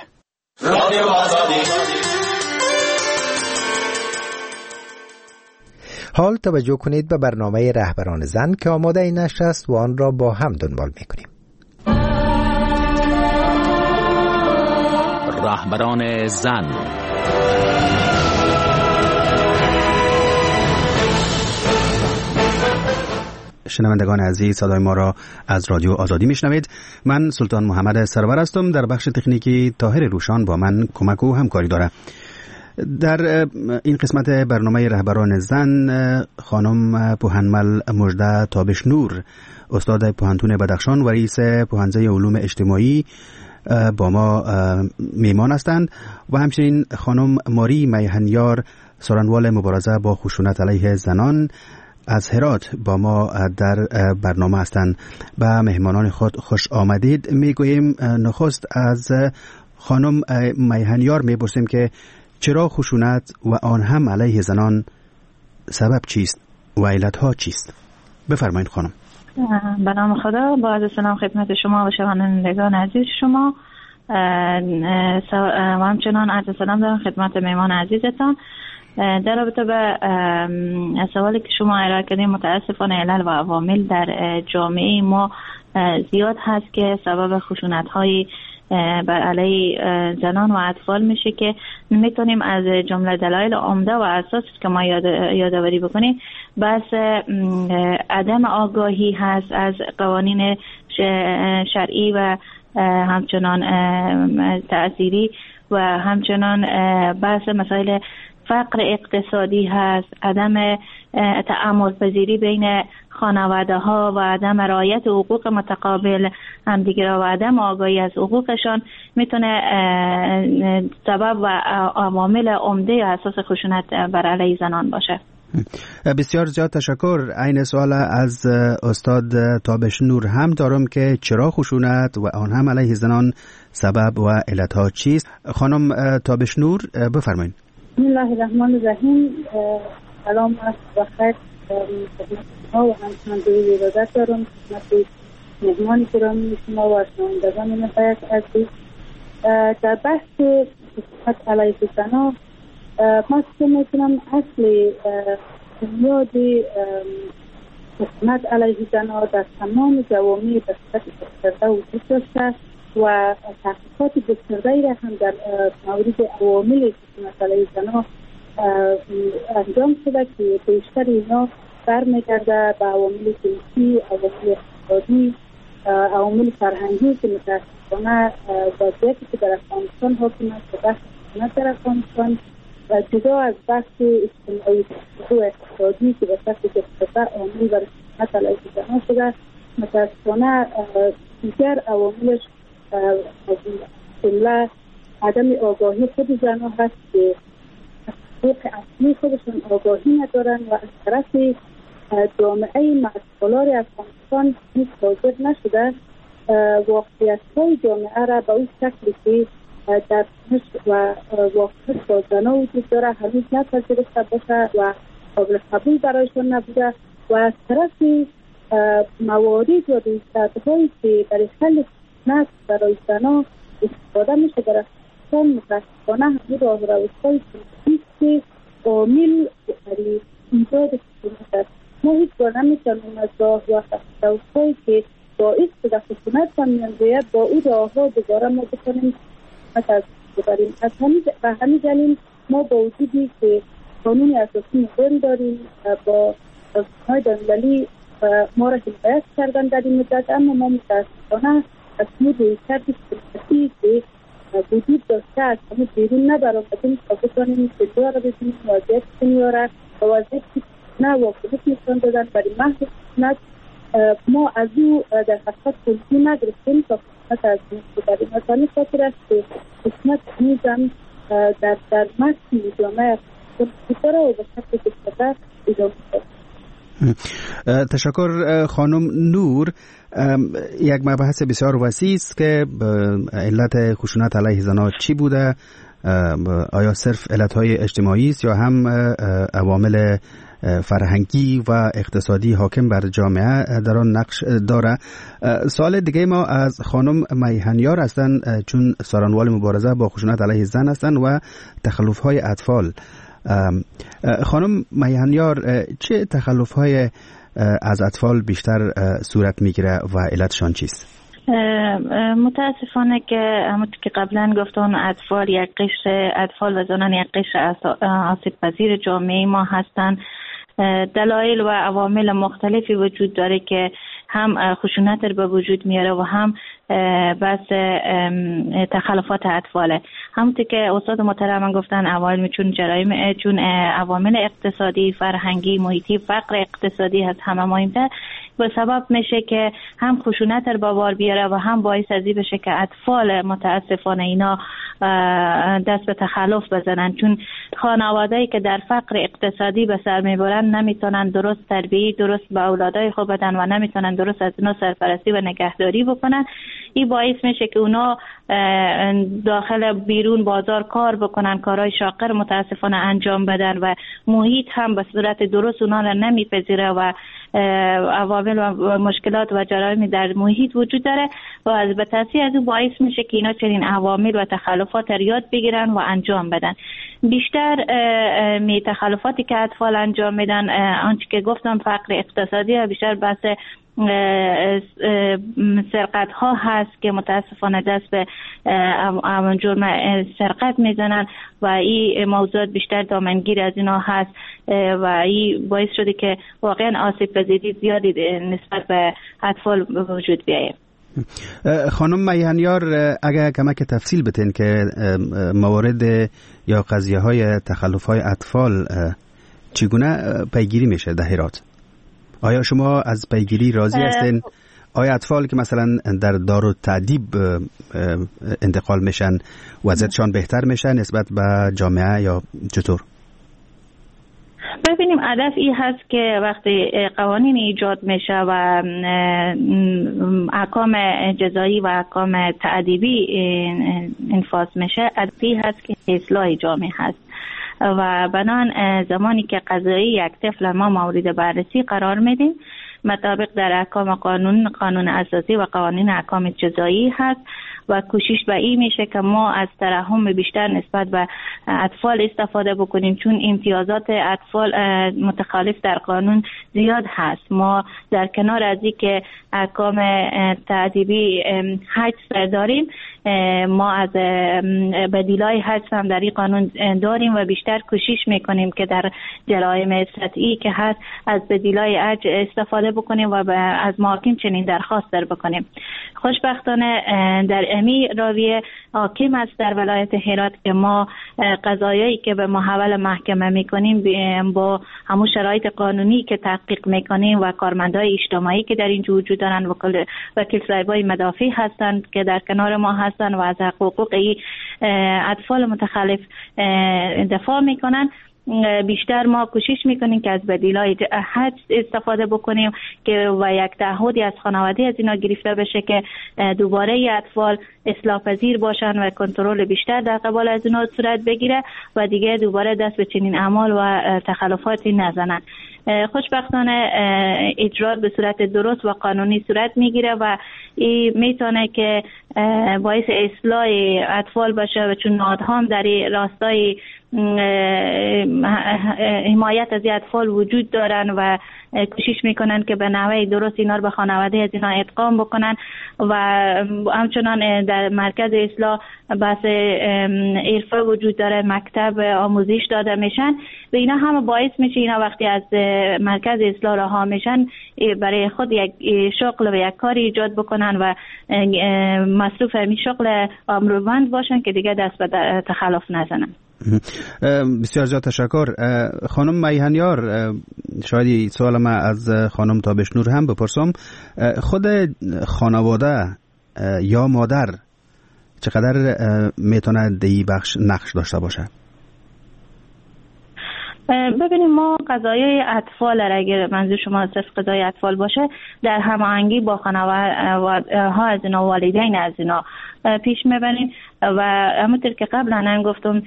حال توجه کنید به برنامه رهبران زن که آماده این نشر است و آن را با هم دنبال می‌کنیم. رهبران زن. شنوندگان عزیز، صدای ما را از رادیو آزادی میشنوید. من سلطان محمد سرور هستم. در بخش تکنیکی طاهر روشان با من کمک و همکاری دارد. در این قسمت برنامه رهبران زن خانم پوهنمل مژده تابشنور، استاد پوهنتون بدخشان و رئیس پوهنځی علوم اجتماعی با ما میمان هستند و همچنین خانم ماری میهنیار، سرانوال مبارزه با خشونت علیه زنان از هرات با ما در برنامه هستند. به مهمانان خود خوش آمدید میگوییم. نخست از خانم میهنیار میپرسیم که چرا خشونت و آن هم علیه زنان سبب چیست و علتها چیست؟ بفرمایید خانم. به نام خدا، با عرض سلام خدمت شما و شنوندگان عزیز شما و همچنان عرض سلام دارم خدمت مهمان عزیزتان. در رابطه به سوالی که شما ارائه کردین، متاسفانه علل و عوامل در جامعه ما زیاد هست که سبب خشونت‌های بر علیه زنان و اطفال میشه که میتونیم از جمله دلایل عمده و اساسی که ما یادآوری بکنیم بس عدم آگاهی هست از قوانین شرعی و همچنان تأثیری و همچنان بحث مسائل فقر اقتصادی هست، عدم تعامل پذیری بین خانواده ها و عدم رعایت حقوق متقابل همدیگر و عدم آگاهی از حقوقشان میتونه سبب و عوامل عمده اساس خشونت بر علیه زنان باشه. بسیار زیاد تشکر. این سوال از استاد تابشنور هم دارم که چرا خشونت و آن هم علیه زنان سبب و علتها چیست؟ خانم تابشنور بفرمایید. بسم الله الرحمن الرحیم. سلام و خیر و همچنان دوی ارادت دارم خدمت مهمان گرامی شما و شنوندگان نهایت عزیز. در بحث خشونت علیه زنان ما که میتونم اصل بنیاد خشونت علیه زنان در تمام جوامع به صورت گسترده وجود داشته و تحقیقات گسترده‌ای را هم در مورد عوامل مسئله زنان انجام شده که بیشتر اینا برمیگرده به عوامل جنسی، عوامل اقتصادی، عوامل فرهنگی که متاسفانه وضعیتی که در افغانستان حاکم است و بحث خشونت در افغانستان و جدا از بحث اجتماعی و اقتصادی که به صورت گسترده عامل بر خشونت علیه زنان شده، متاسفانه دیگر عواملش جمله عدم آگاهی خود زنان هست که حقوق اصلی خودشون آگاهی ندارن و از طرف جامعه مسئولار افغانستان هیچ حاضر نشده واقعیت‌های جامعه را به اون شکلی که در و واقعیت با زنان وجود داره هنوز نپذیرفته باشه و قابل قبول برایشان نبوده و از طرف موارد و رویکردهایی که برای حل خشونت برای زنان استفاده میشه در افغانستان متاسفانه همین راهروی‌های سیاسی که عامل برای ایجاد خشونت است. ما هیچ بار نمیتونیم از راه و خطاهایی که باعث شده خشونت و میانجویت با او راهها دوباره ما بکنیم از ببریم. از همین دلیل ما با وجودی که قانون اساسی مدرن داریم با سازمان‌های بین‌المللی ما را حمایت کردن در این مدت، اما ما متاسفانه از اون رویکرد سیاسی که وجود داشته از همه بیرون نبرآمدیم تا بتوانیم دنیا را ببینیم، وضعیت دنیا را و وضعیت نه واقعیت نشان دادن برای محض خشونت ما از او در حقیقت توضیح نگرفتیم تا خشونت از این ببریم. از همین خاطر است که خشونت هنوزم در متن جامعه داره و به شکل گسترده ادامه دارد. تشکر خانم نور. یک مبحث بسیار وسیع است که علت خشونت علیه زنان چی بوده؟ آیا صرف علتهای اجتماعی است یا هم عوامل فرهنگی و اقتصادی حاکم بر جامعه در آن نقش داره؟ سوال دیگه ما از خانم میهنیار هستند، چون سارنوال مبارزه با خشونت علیه زن هستند و تخلف‌های اطفال. خانم میهنیار، چه تخلف‌های از اطفال بیشتر صورت میگیره و علتشان چیست؟ متاسفانه که همونطور که قبلا گفتم اطفال یک قشر اطفال و زنان یک قشر آسیب پذیر جامعه ما هستند. دلایل و عوامل مختلفی وجود داره که هم خشونت رو به وجود میاره و هم بس تخلفات اطفاله. همونطور که استاد محترم گفتن عوامل چون عوامل اقتصادی، فرهنگی، محیطی، فقر اقتصادی هست همه مهمتر به سبب میشه که هم خشونت رو به بار بیاره و هم باعث ازی بشه که اطفال متاسفانه اینا دست به تخلف بزنن، چون خانواده‌ای که در فقر اقتصادی به سر میبرن نمیتونن درست تربیت درست به اولادای خود بدن و نمیتونن درست از اونا سرپرستی و نگهداری بکنن. این باعث میشه که اونا داخل بیرون بازار کار بکنن، کارهای شاقر متاسفانه انجام بدن و محیط هم به صورت درست اونا را نمیپذیره و عوامل و مشکلات و جرایم در محیط وجود داره و از به تاثیر از او باعث میشه که اینا چنین عوامل و تخلفات را یاد بگیرن و انجام بدن. بیشتر تخلفاتی که اطفال انجام میدن آنچه که گفتم فقر اقتصادی و بیشتر بحث سرقت ها هست که متاسفانه دست به جرم سرقت میزنن و این موضوعات بیشتر دامنگیر از اینا هست و این باعث شده که واقعا آسیب پذیری زیادی نسبت به اطفال وجود بیاید. خانم میهنیار، اگر کمک تفصیل بتین که موارد یا قضیه های تخلف های اطفال چگونه پیگیری میشه در هرات؟ آیا شما از پیگیری راضی هستین؟ آیا اطفال که مثلا در دارالتعدیب انتقال میشن وضعیتشان بهتر میشه نسبت به جامعه یا چطور؟ ببینیم هدف این هست که وقتی قوانین ایجاد میشه و احکام جزایی و احکام تعذیبی انفاذ میشه، هدف این هست که اصلاح جامعه هست و بنان زمانی که قضایی یک طفل ما مورد بررسی قرار میدیم مطابق در احکام قانون اساسی و قوانین احکام جزایی هست و کوشش به این میشه که ما از ترحم بیشتر نسبت به اطفال استفاده بکنیم، چون امتیازات اطفال متخالف در قانون زیاد هست. ما در کنار از این که احکام تأدیبی حجز داریم، ما از بدیلای حجز هم در این قانون داریم و بیشتر کوشش میکنیم که در جرایم سطحی که هست از بدیلای حجز استفاده بکنیم و از محاکم چنین درخواست بکنیم. خوشبختانه در امی راویه حاکم است در ولایت هرات که ما قضایایی که به محول محکمه میکنیم با همون شرایط قانونی که تحقیق میکنیم و کارمندای اجتماعی که در اینجا وجود دارن، وکیل صاحبای مدافع هستند که در کنار ما هستند و از حقوق اطفال متخلف دفاع میکنن. بیشتر ما کوشش میکنیم که از بدیلای حجز استفاده بکنیم که و یک تعهدی از خانواده از اینا گرفته بشه که دوباره اطفال اصلاح پذیر باشن و کنترل بیشتر در قبال از اینا صورت بگیره و دیگه دوباره دست به چنین اعمال و تخلفاتی نزنن. خوشبختانه اجرات به صورت درست و قانونی صورت میگیره و این میتونه که باعث اصلاح اطفال باشه و چون نهادها هم در راستای حمایت از اطفال وجود دارن و کوشش میکنن که به نحوه درست اینا رو به خانواده از اینا ادغام بکنن و همچنان در مرکز اصلاح بحث عرفه وجود داره، مکتب آموزش داده میشن و اینا هم باعث میشه اینا وقتی از مرکز اصلاح رها میشن برای خود یک شغل و یک کاری ایجاد بکنن و مصروف همین شغل امروزمند باشن که دیگه دست به تخلف نزنن. بسیار زیاد تشکر. خانم میهنیار، شاید سوال ما از خانم تابش نور هم بپرسم. خود خانواده یا مادر چقدر میتونه دی بخش نقش داشته باشه؟ ببینیم ما قضایای اطفال اگر منظور شما صرف قضای اطفال باشه در هماهنگی با خانواده ها از اینا، والدین از اینا پیش میبریم و همونطور که قبلا هم گفتم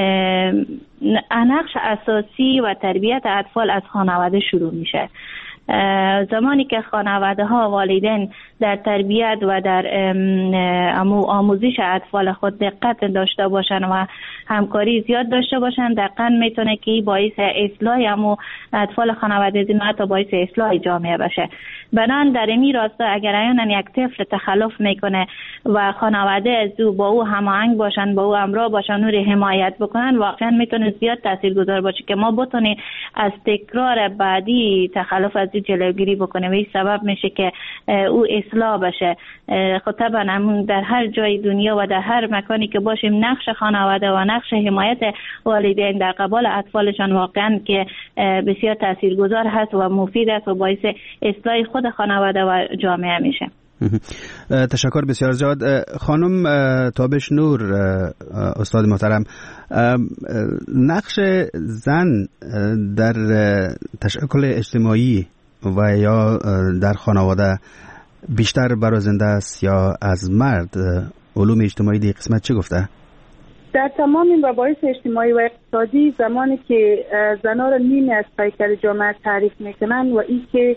نقش اساسی و تربیت اطفال از خانواده شروع میشه. زمانی که خانواده ها والدین در تربیت و در آموزش اطفال خود دقت داشته باشن و همکاری زیاد داشته باشن، دقیقاً میتونه که باعث اصلاح اطفال خانواده زینا حتی باعث اصلاح جامعه بشه. بنان در این راستا اگر اینا یک طفل تخلف میکنه و خانواده از او با او هماهنگ باشن، با او همراه باشن، او رو حمایت بکنن، واقعا میتونه زیاد تاثیرگذار باشه که ما بتونیم از تکرار بعدی تخلف از جلوگیری بکنه و این سبب میشه که او اصلاح بشه. خب طبعا در هر جای دنیا و در هر مکانی که باشیم نقش خانواده و نقش حمایت والدین در قبال اطفالشان واقعا که بسیار تاثیرگذار هست و مفید است و باعث اصلاح خود خانواده و جامعه میشه. تشکر بسیار زیاد. خانم تابش نور، استاد محترم، نقش زن در تشکل اجتماعی و یا در خانواده بیشتر برازنده است یا از مرد؟ علوم اجتماعی دی قسمت چی گفته؟ در تمام این مباحث اجتماعی و اقتصادی زمانی که زنها را نیمی از پیکر جامعه تعریف میکنن و این که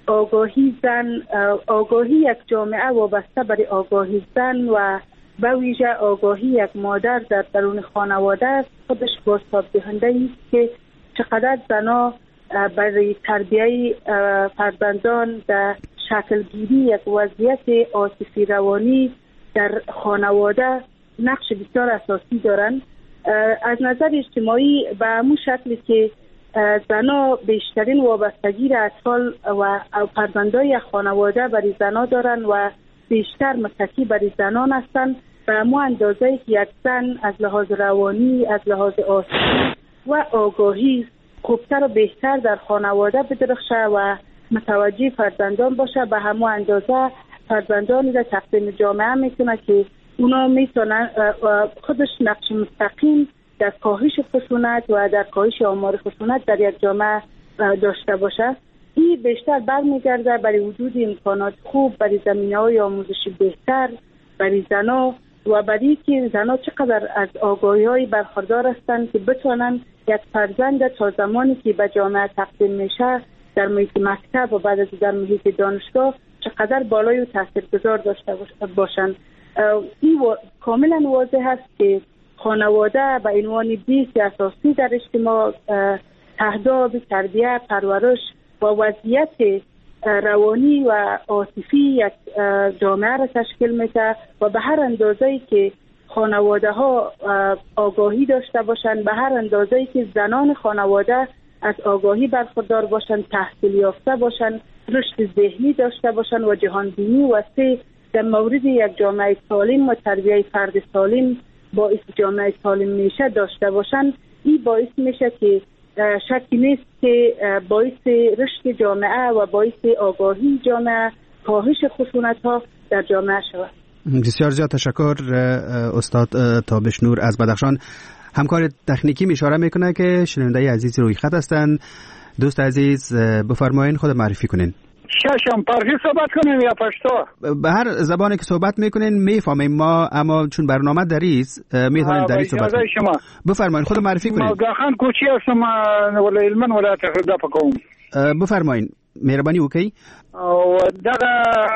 آگاهی یک جامعه وابسته برای آگاهی زن و به ویژه آگاهی یک مادر در درون خانواده است، خودش بازتاب دهنده است که چقدر زنها برای تربیه فرزندان در شکلگیری یک وضعیت عاطفی روانی در خانواده نقش بسیار اساسی دارند. از نظر اجتماعی به همون شکلی که زنها بیشترین وابستگی را اطفال و فرزندای خانواده برای زنها دارند و بیشتر متکی برای زنان هستند، به همون اندازه که یک زن از لحاظ روانی، از لحاظ عاطفی و آگاهی خوبتر و بهتر در خانواده بدرخشه و متوجه فرزندان باشه، به همون اندازه فرزندانی را تقدیم جامعه میکنه که اونا میتونن خودش نقش مستقیم در کاهش خشونت و در کاهش آمار خشونت در یک جامعه داشته باشه. این بیشتر برمیگرده برای وجود امکانات خوب برای زمینه‌های آموزشی بهتر برای زنها و برای که زنها چقدر از آگاهی‌های برخوردار هستند که بتونن یک فرزند تا زمانی که به جامعه تقدیم میشه در محیط مکتب و بعد از در محیط دانشگاه چقدر بالای و تاثیرگذار داشته باشند. این کاملا واضح است که خانواده به عنوان بیس اساسی در اجتماع تهداب تربیت، پرورش و وضعیت روانی و عاطفی یک جامعه را تشکیل میده و به هر اندازه‌ای که خانواده ها آگاهی داشته باشند، به هر اندازه‌ای که زنان خانواده از آگاهی برخوردار باشند، تحصیل یافته باشند، رشد ذهنی داشته باشند و جهانبینی وسیع در مورد یک جامعه سالم و تربیت فرد سالم باعث جامعه سالم میشه داشته باشند، این باعث میشه که شکی نیست که باعث رشد جامعه و باعث آگاهی جامعه، کاهش خشونت ها در جامعه شود. بسیار زیاد تشکر استاد تابش نور از بدخشان. همکار تکنیکی اشاره میکنه که شنونده عزیز روی خط هستند. دوست عزیز بفرمایید خود معرفی کنین. ششم پارسی صحبت کنیم یا پشتو؟ به هر زبانی که صحبت میکنین میفهمیم ما، اما چون برنامه دریست میتونیم دریست صحبت کنیم. بفرمایید خود معرفی کنین. مولداخان کوچی هستم، ولی علمان ولایت اقرده پکوم. بفرمایید مهربانی وکي. او دغه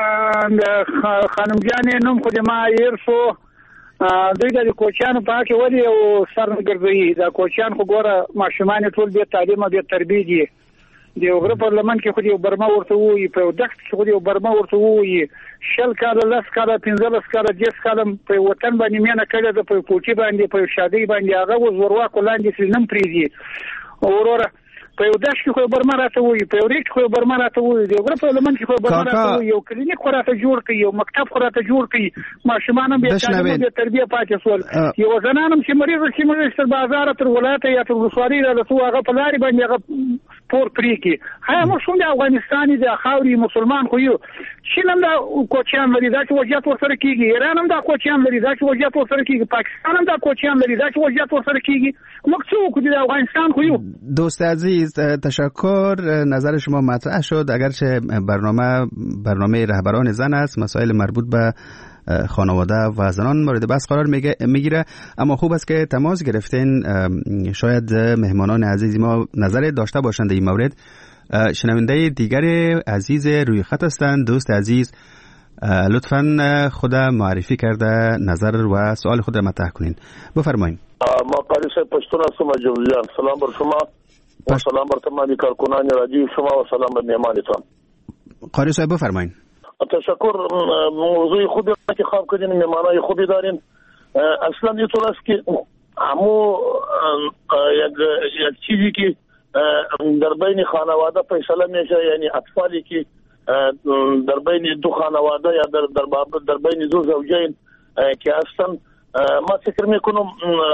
خانم جانې نوم خو د ما ایرسو دوی د کوچیانو په کې ولې او سرګرځي د کوچیان خو ګوره ماشومان ټول به تعلیم او تربیه دي. د غره پارلمان کې خو د برما ورته وي، په دښت کې خو د برما ورته وي، شل کاله لس کاله 15 کاله 10 کاله په وطن باندې میانه کړه د په کوچی باندې په شادي باندې هغه وزوروا کولاندې سلم پریږي اوروره په یو داش کې خو برما راته وي، په یو ریټ خو برما راته وي، د غره پارلمان کې خو برما راته وي، یو کلینیک خو راته جوړ کړي، یو مکتب خو راته جوړ کړي، ماشومان به تعلیم او تربیه پاتې سول، یو زنانم چې مریض تر بازار تر ولایت یا تر ولسوالۍ راځو هغه په لاري باندې هغه پور پریږي. هغه مشون د افغانستان د خاوري مسلمان خو یو چینم دا کوچیان لري دا چې وضعیت ورسره کیږي، ایران هم دا کوچیان لري دا چې وضعیت ورسره کیږي، پاکستان هم دا کوچیان لري دا چې وضعیت ورسره کیږي. موږ څوک د افغانستان خو یو. دوست عزیز تشکر، نظر شما مطرح شد. اگرچه برنامه رهبران زن است، مسائل مربوط به خانواده و زنان مورد بحث قرار میگیره، اما خوب است که تماس گرفتین. شاید مهمانان عزیز ما نظر داشته باشند این مورد. شنونده دیگر عزیز روی خط هستند. دوست عزیز لطفاً خود معرفی کرده نظر و سوال خود را مطرح کنین. بفرمایید. ما قاری صاحب پشتون هستم از جوزیان. سلام بر شما و سلام بر تمامی کارکنان رادیو شما و سلام بر مهمانتان. قاری صاحب بفرمایید. تشکر. موضوع خوبی که خواب کردین، مهمانای خوبی دارین. اصلا اینطور است که همو یک چیزی که در بین خانواده فیصله میشه، یعنی اطفالی که در بین دو خانواده یا در بین دو زوجین که هستن، ما فکر میکنم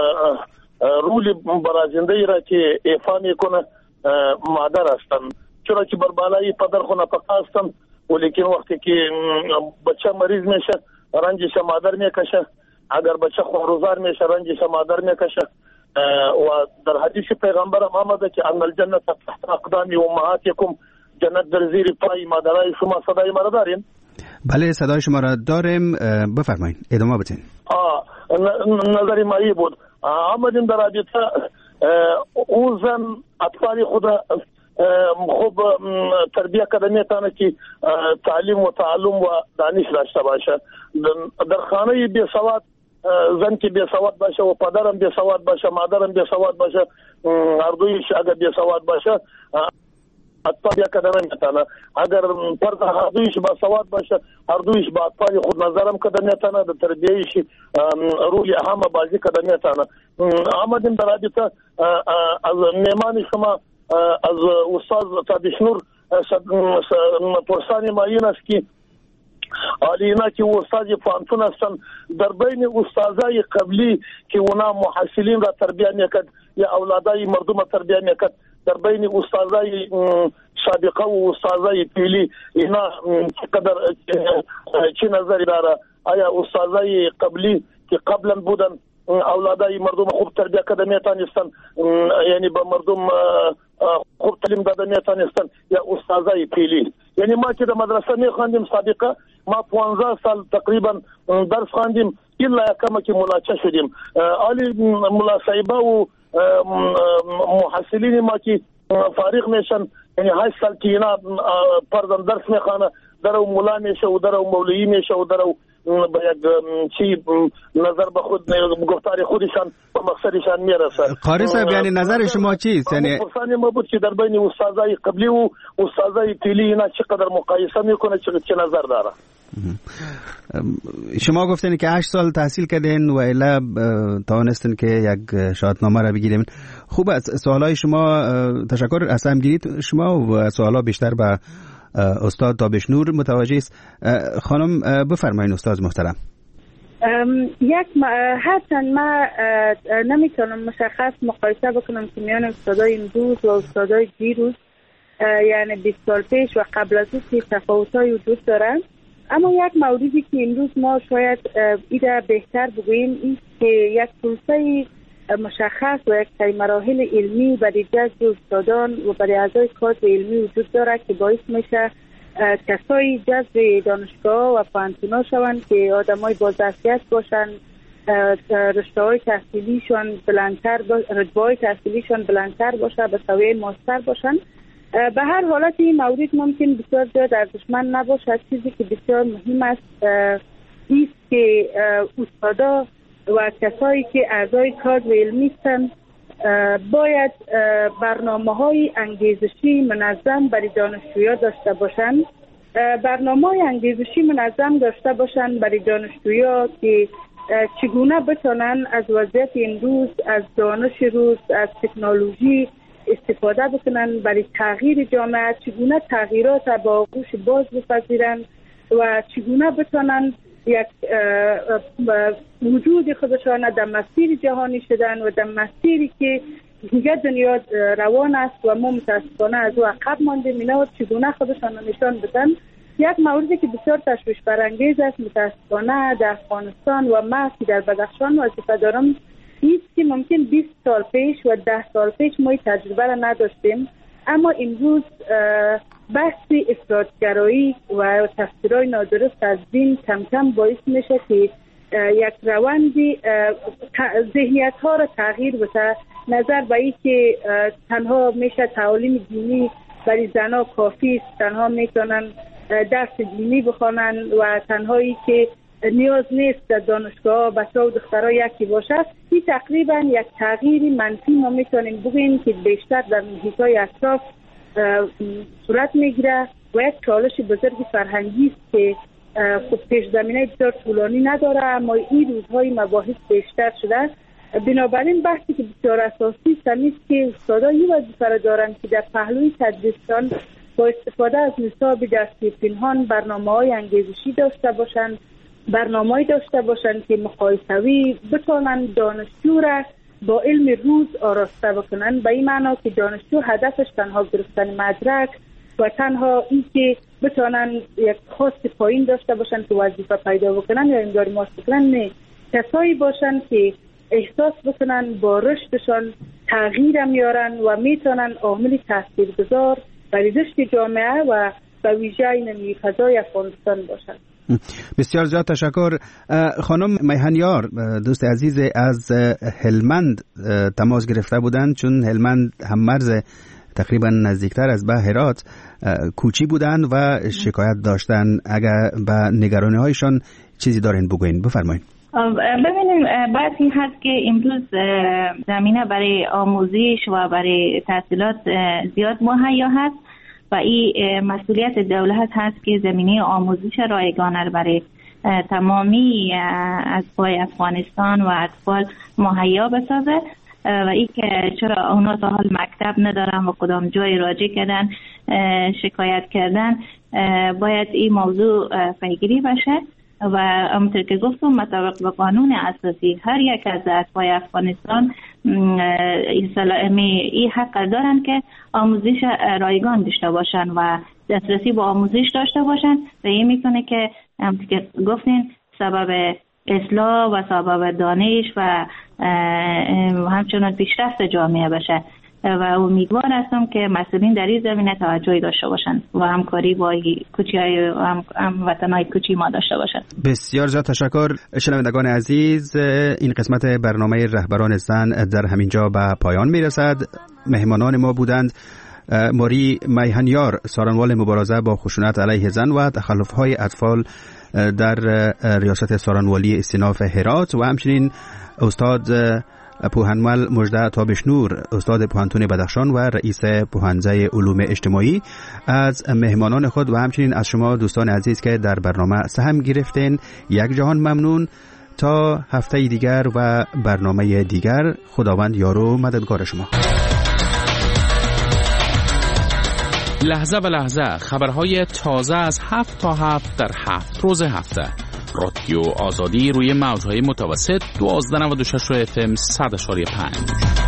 رول برازنده را که ایفا میکنه مادر هستن، چرا که بر بالای پدر خو نفقه هستن، ولیکن وقتی که بچه مریض میشه رنجش مادر میکشه، اگر بچه خونروزار میشه رنجش مادر میکشه. و در حدیث پیغمبر هم آمده که ان الجنت تحت اقدام امهاتکم، جنت در زیر پای مادرای شما. صدای ما را دارین؟ بله صدای شما را داریم، بفرمایید ادامه بدین. نظری مایی بود. آمدیم در رابطه او زن اطفال خود خوب تربیه کردن تانه که تعلیم و تعلم و دانش داشته باشه. در خانه بی سواد زن که بی سواد باشه و پدرم بی سواد باشه، مادرم بی سواد باشه، هر دویش اگر بی سواد باشه تربیه کردن نمیتونه. اگر فرد هر دویش با سواد باشه هر دویش با اطفال خود نظرم کردن نمیتونه، در تربیهش روی اهم بازی کردن نمیتونه. آمدیم در رابطه از مهمان شما از استاد تابشنور پرسانی ما این است که اینا که استاد فانتون هستن، در بین استادای قبلی که اونا محصلین را تربیه میکرد یا اولادای مردم تربیه میکرد، در بین استادای سابقه و استادای پیلی اینا چقدر چی نظری داره؟ آیا استادای قبلی که قبلا بودن اولادای مردم خوب تربیه کرده میتونستن، یعنی به مردم خوب تعلیم داده میتونستن، یا استادای پیلی؟ یعنی ما که در مدرسه میخواندیم سابقه، ما 15 سال تقریبا درس خواندیم الا کما که ملاچه شدیم. علی ملا صاحبه و محصلین ما که فارغ میشن، یعنی 8 سال که اینا پردن درس میخوانه، درو مولا میشه و درو مولوی میشه و درو به یک چی نظر به خود گفتار خودشان به مقصدشان میرسه. قاری صاحب یعنی نظر شما چیست؟ یعنی پرسان ما بود که در بین استادای قبلی و استادای فعلی اینا چقدر مقایسه میکنه، چه نظر داره؟ شما گفتین که 8 سال تحصیل کردین و الا توانستین که یک شهادتنامه را بگیرین. خوب است. سوالای شما تشکر از همگیریت شما و سوالا بیشتر به استاد تابش نور متوجه است. خانم بفرمایید استاد محترم. هرچند ما نمیتونم مشخص مقایسه بکنم که میان استادای امروز و استادای دیروز یعنی 20 سال پیش و قبل از اون که تفاوت‌های وجود دارن، اما یک موردی که امروز ما شاید ایده بهتر بگوییم این که یک پروسه مشخص و یک مراحل علمی برای جذب استادان و برای اعضای کادر علمی وجود داره که باعث میشه کسایی جذب دانشگاه و پانتونا شوند که آدمای با ظرفیت باشن، رشته‌های تحصیلیشون بلندتر، رتبه‌های تحصیلیشون بلندتر باشه، به سویه ماستر باشن. به هر حالت این مورد ممکن بسیار زیاد ارزشمند نباشد. چیزی که بسیار مهم است ایست که استادا و کسایی که اعضای کادر علمی هستند باید برنامه‌های انگیزشی منظم برای دانشجویان داشته باشند. برنامه‌های انگیزشی منظم داشته باشند برای دانشجویان که چگونه بتونن از وضعیت امروز، از دانش روز، از تکنولوژی استفاده بکنن برای تغییر جامعه، چگونه تغییرات با آغوش باز بپذیرن و چگونه بتونن یک وجود خودشان در مسیر جهانی شدن و در مسیری که دیگه دنیا روان است و ما متاسفانه از او عقب ماندیم، اینا چگونه خودشان نشان بدن. یک موردی که بسیار تشویش برانگیز است متاسفانه در افغانستان و ما که در بدخشان وظیفه دارم ایست که ممکن 20 سال پیش و 10 سال پیش ما تجربه را نداشتیم، اما امروز بحث افراطگرایی و تفسیرهای نادرست از دین کم کم باعث میشه که یک روندی ذهنیت ها را تغییر بده. نظر به این که تنها میشه تعالیم دینی برای زنها کافی است، تنها میتونن درس دینی بخوانن و تنهایی که نیاز نیست در دانشگاه بچه‌ها و دخترها یکی باشد، این تقریبا یک تغییری منفی ما میتونیم بگوییم که بیشتر در محیط‌های اطراف صورت میگیره و یک چالش بزرگ فرهنگی است که خب پیش زمینه بسیار طولانی نداره، اما این روزهای مباحث بیشتر شده. بنابراین بحثی که بسیار اساسی است که استادان این وظیفه را دارند که در پهلوی تدریسشان با استفاده از نصاب درسی پنهان برنامه‌های انگیزشی داشته باشند، برنامه‌ای داشته باشند که مقایسوی بتوانند دانشجو را با علم روز آراسته بکنند، به این معنا که دانشجو هدفش تنها گرفتن مدرک و تنها این که بتوانند یک خواست پایین داشته باشند که وظیفه پیدا بکنن یا امداری ماست بکنن، نه، کسایی باشند که احساس بکنن با رشدشان تغییر میارن و میتونن عامل تاثیرگذار برای رشد جامعه و به ویژه این فضای افغانستان باشند. بسیار زیاد تشکر. خانم میهنیار، دوست عزیز از هلمند تماس گرفته بودند، چون هلمند هم مرز تقریبا نزدیکتر از به هرات کوچی بودند و شکایت داشتند. اگر به نگرانی هایشان چیزی دارین بگوین بفرمایید. ببینیم باید این هست که امروز زمینه برای آموزش و برای تحصیلات زیاد مهیا هست و این مسئولیت دولت هست که زمینه آموزش رایگانه برای تمامی اطفال افغانستان و اطفال مهیا بسازه و این که چرا اونا تا حال مکتب ندارن و کدام جای راجع کردن شکایت کردن، باید این موضوع پیگیری بشه و همونطور که گفتم مطابق به قانون اساسی هر یک از اطفال افغانستان این حق دارن که آموزش رایگان داشته باشن و دسترسی به آموزش داشته باشن و این میکنه که همونطور که گفتین سبب اصلاح و سبب دانش و همچنان پیشرفت جامعه بشه و امیدوار هستم که مسئولین در این زمینه توجهی داشته باشند و همکاری با کوچی‌های هموطن‌های کوچی ما داشته باشند. بسیار زیاد تشکر. شنوندگان عزیز، این قسمت برنامه رهبران زن در همینجا به پایان میرسد. مهمانان ما بودند ماری میهنیار، سارنوال مبارزه با خشونت علیه زن و تخلف‌های اطفال در ریاست سارنوالی استیناف هرات، و همچنین استاد پوهنمل مژده تابشنور، استاد پوهنتون بدخشان و رئیس پوهنځی علوم اجتماعی، از مهمانان خود و همچنین از شما دوستان عزیز که در برنامه سهم گرفتین یک جهان ممنون. تا هفته دیگر و برنامه دیگر، خداوند یار و مددگار شما. لحظه به لحظه خبرهای تازه از 7 تا 7 در 7 روز هفته. رادیو آزادی روی موجهای متوسط 1296 FM 100.5.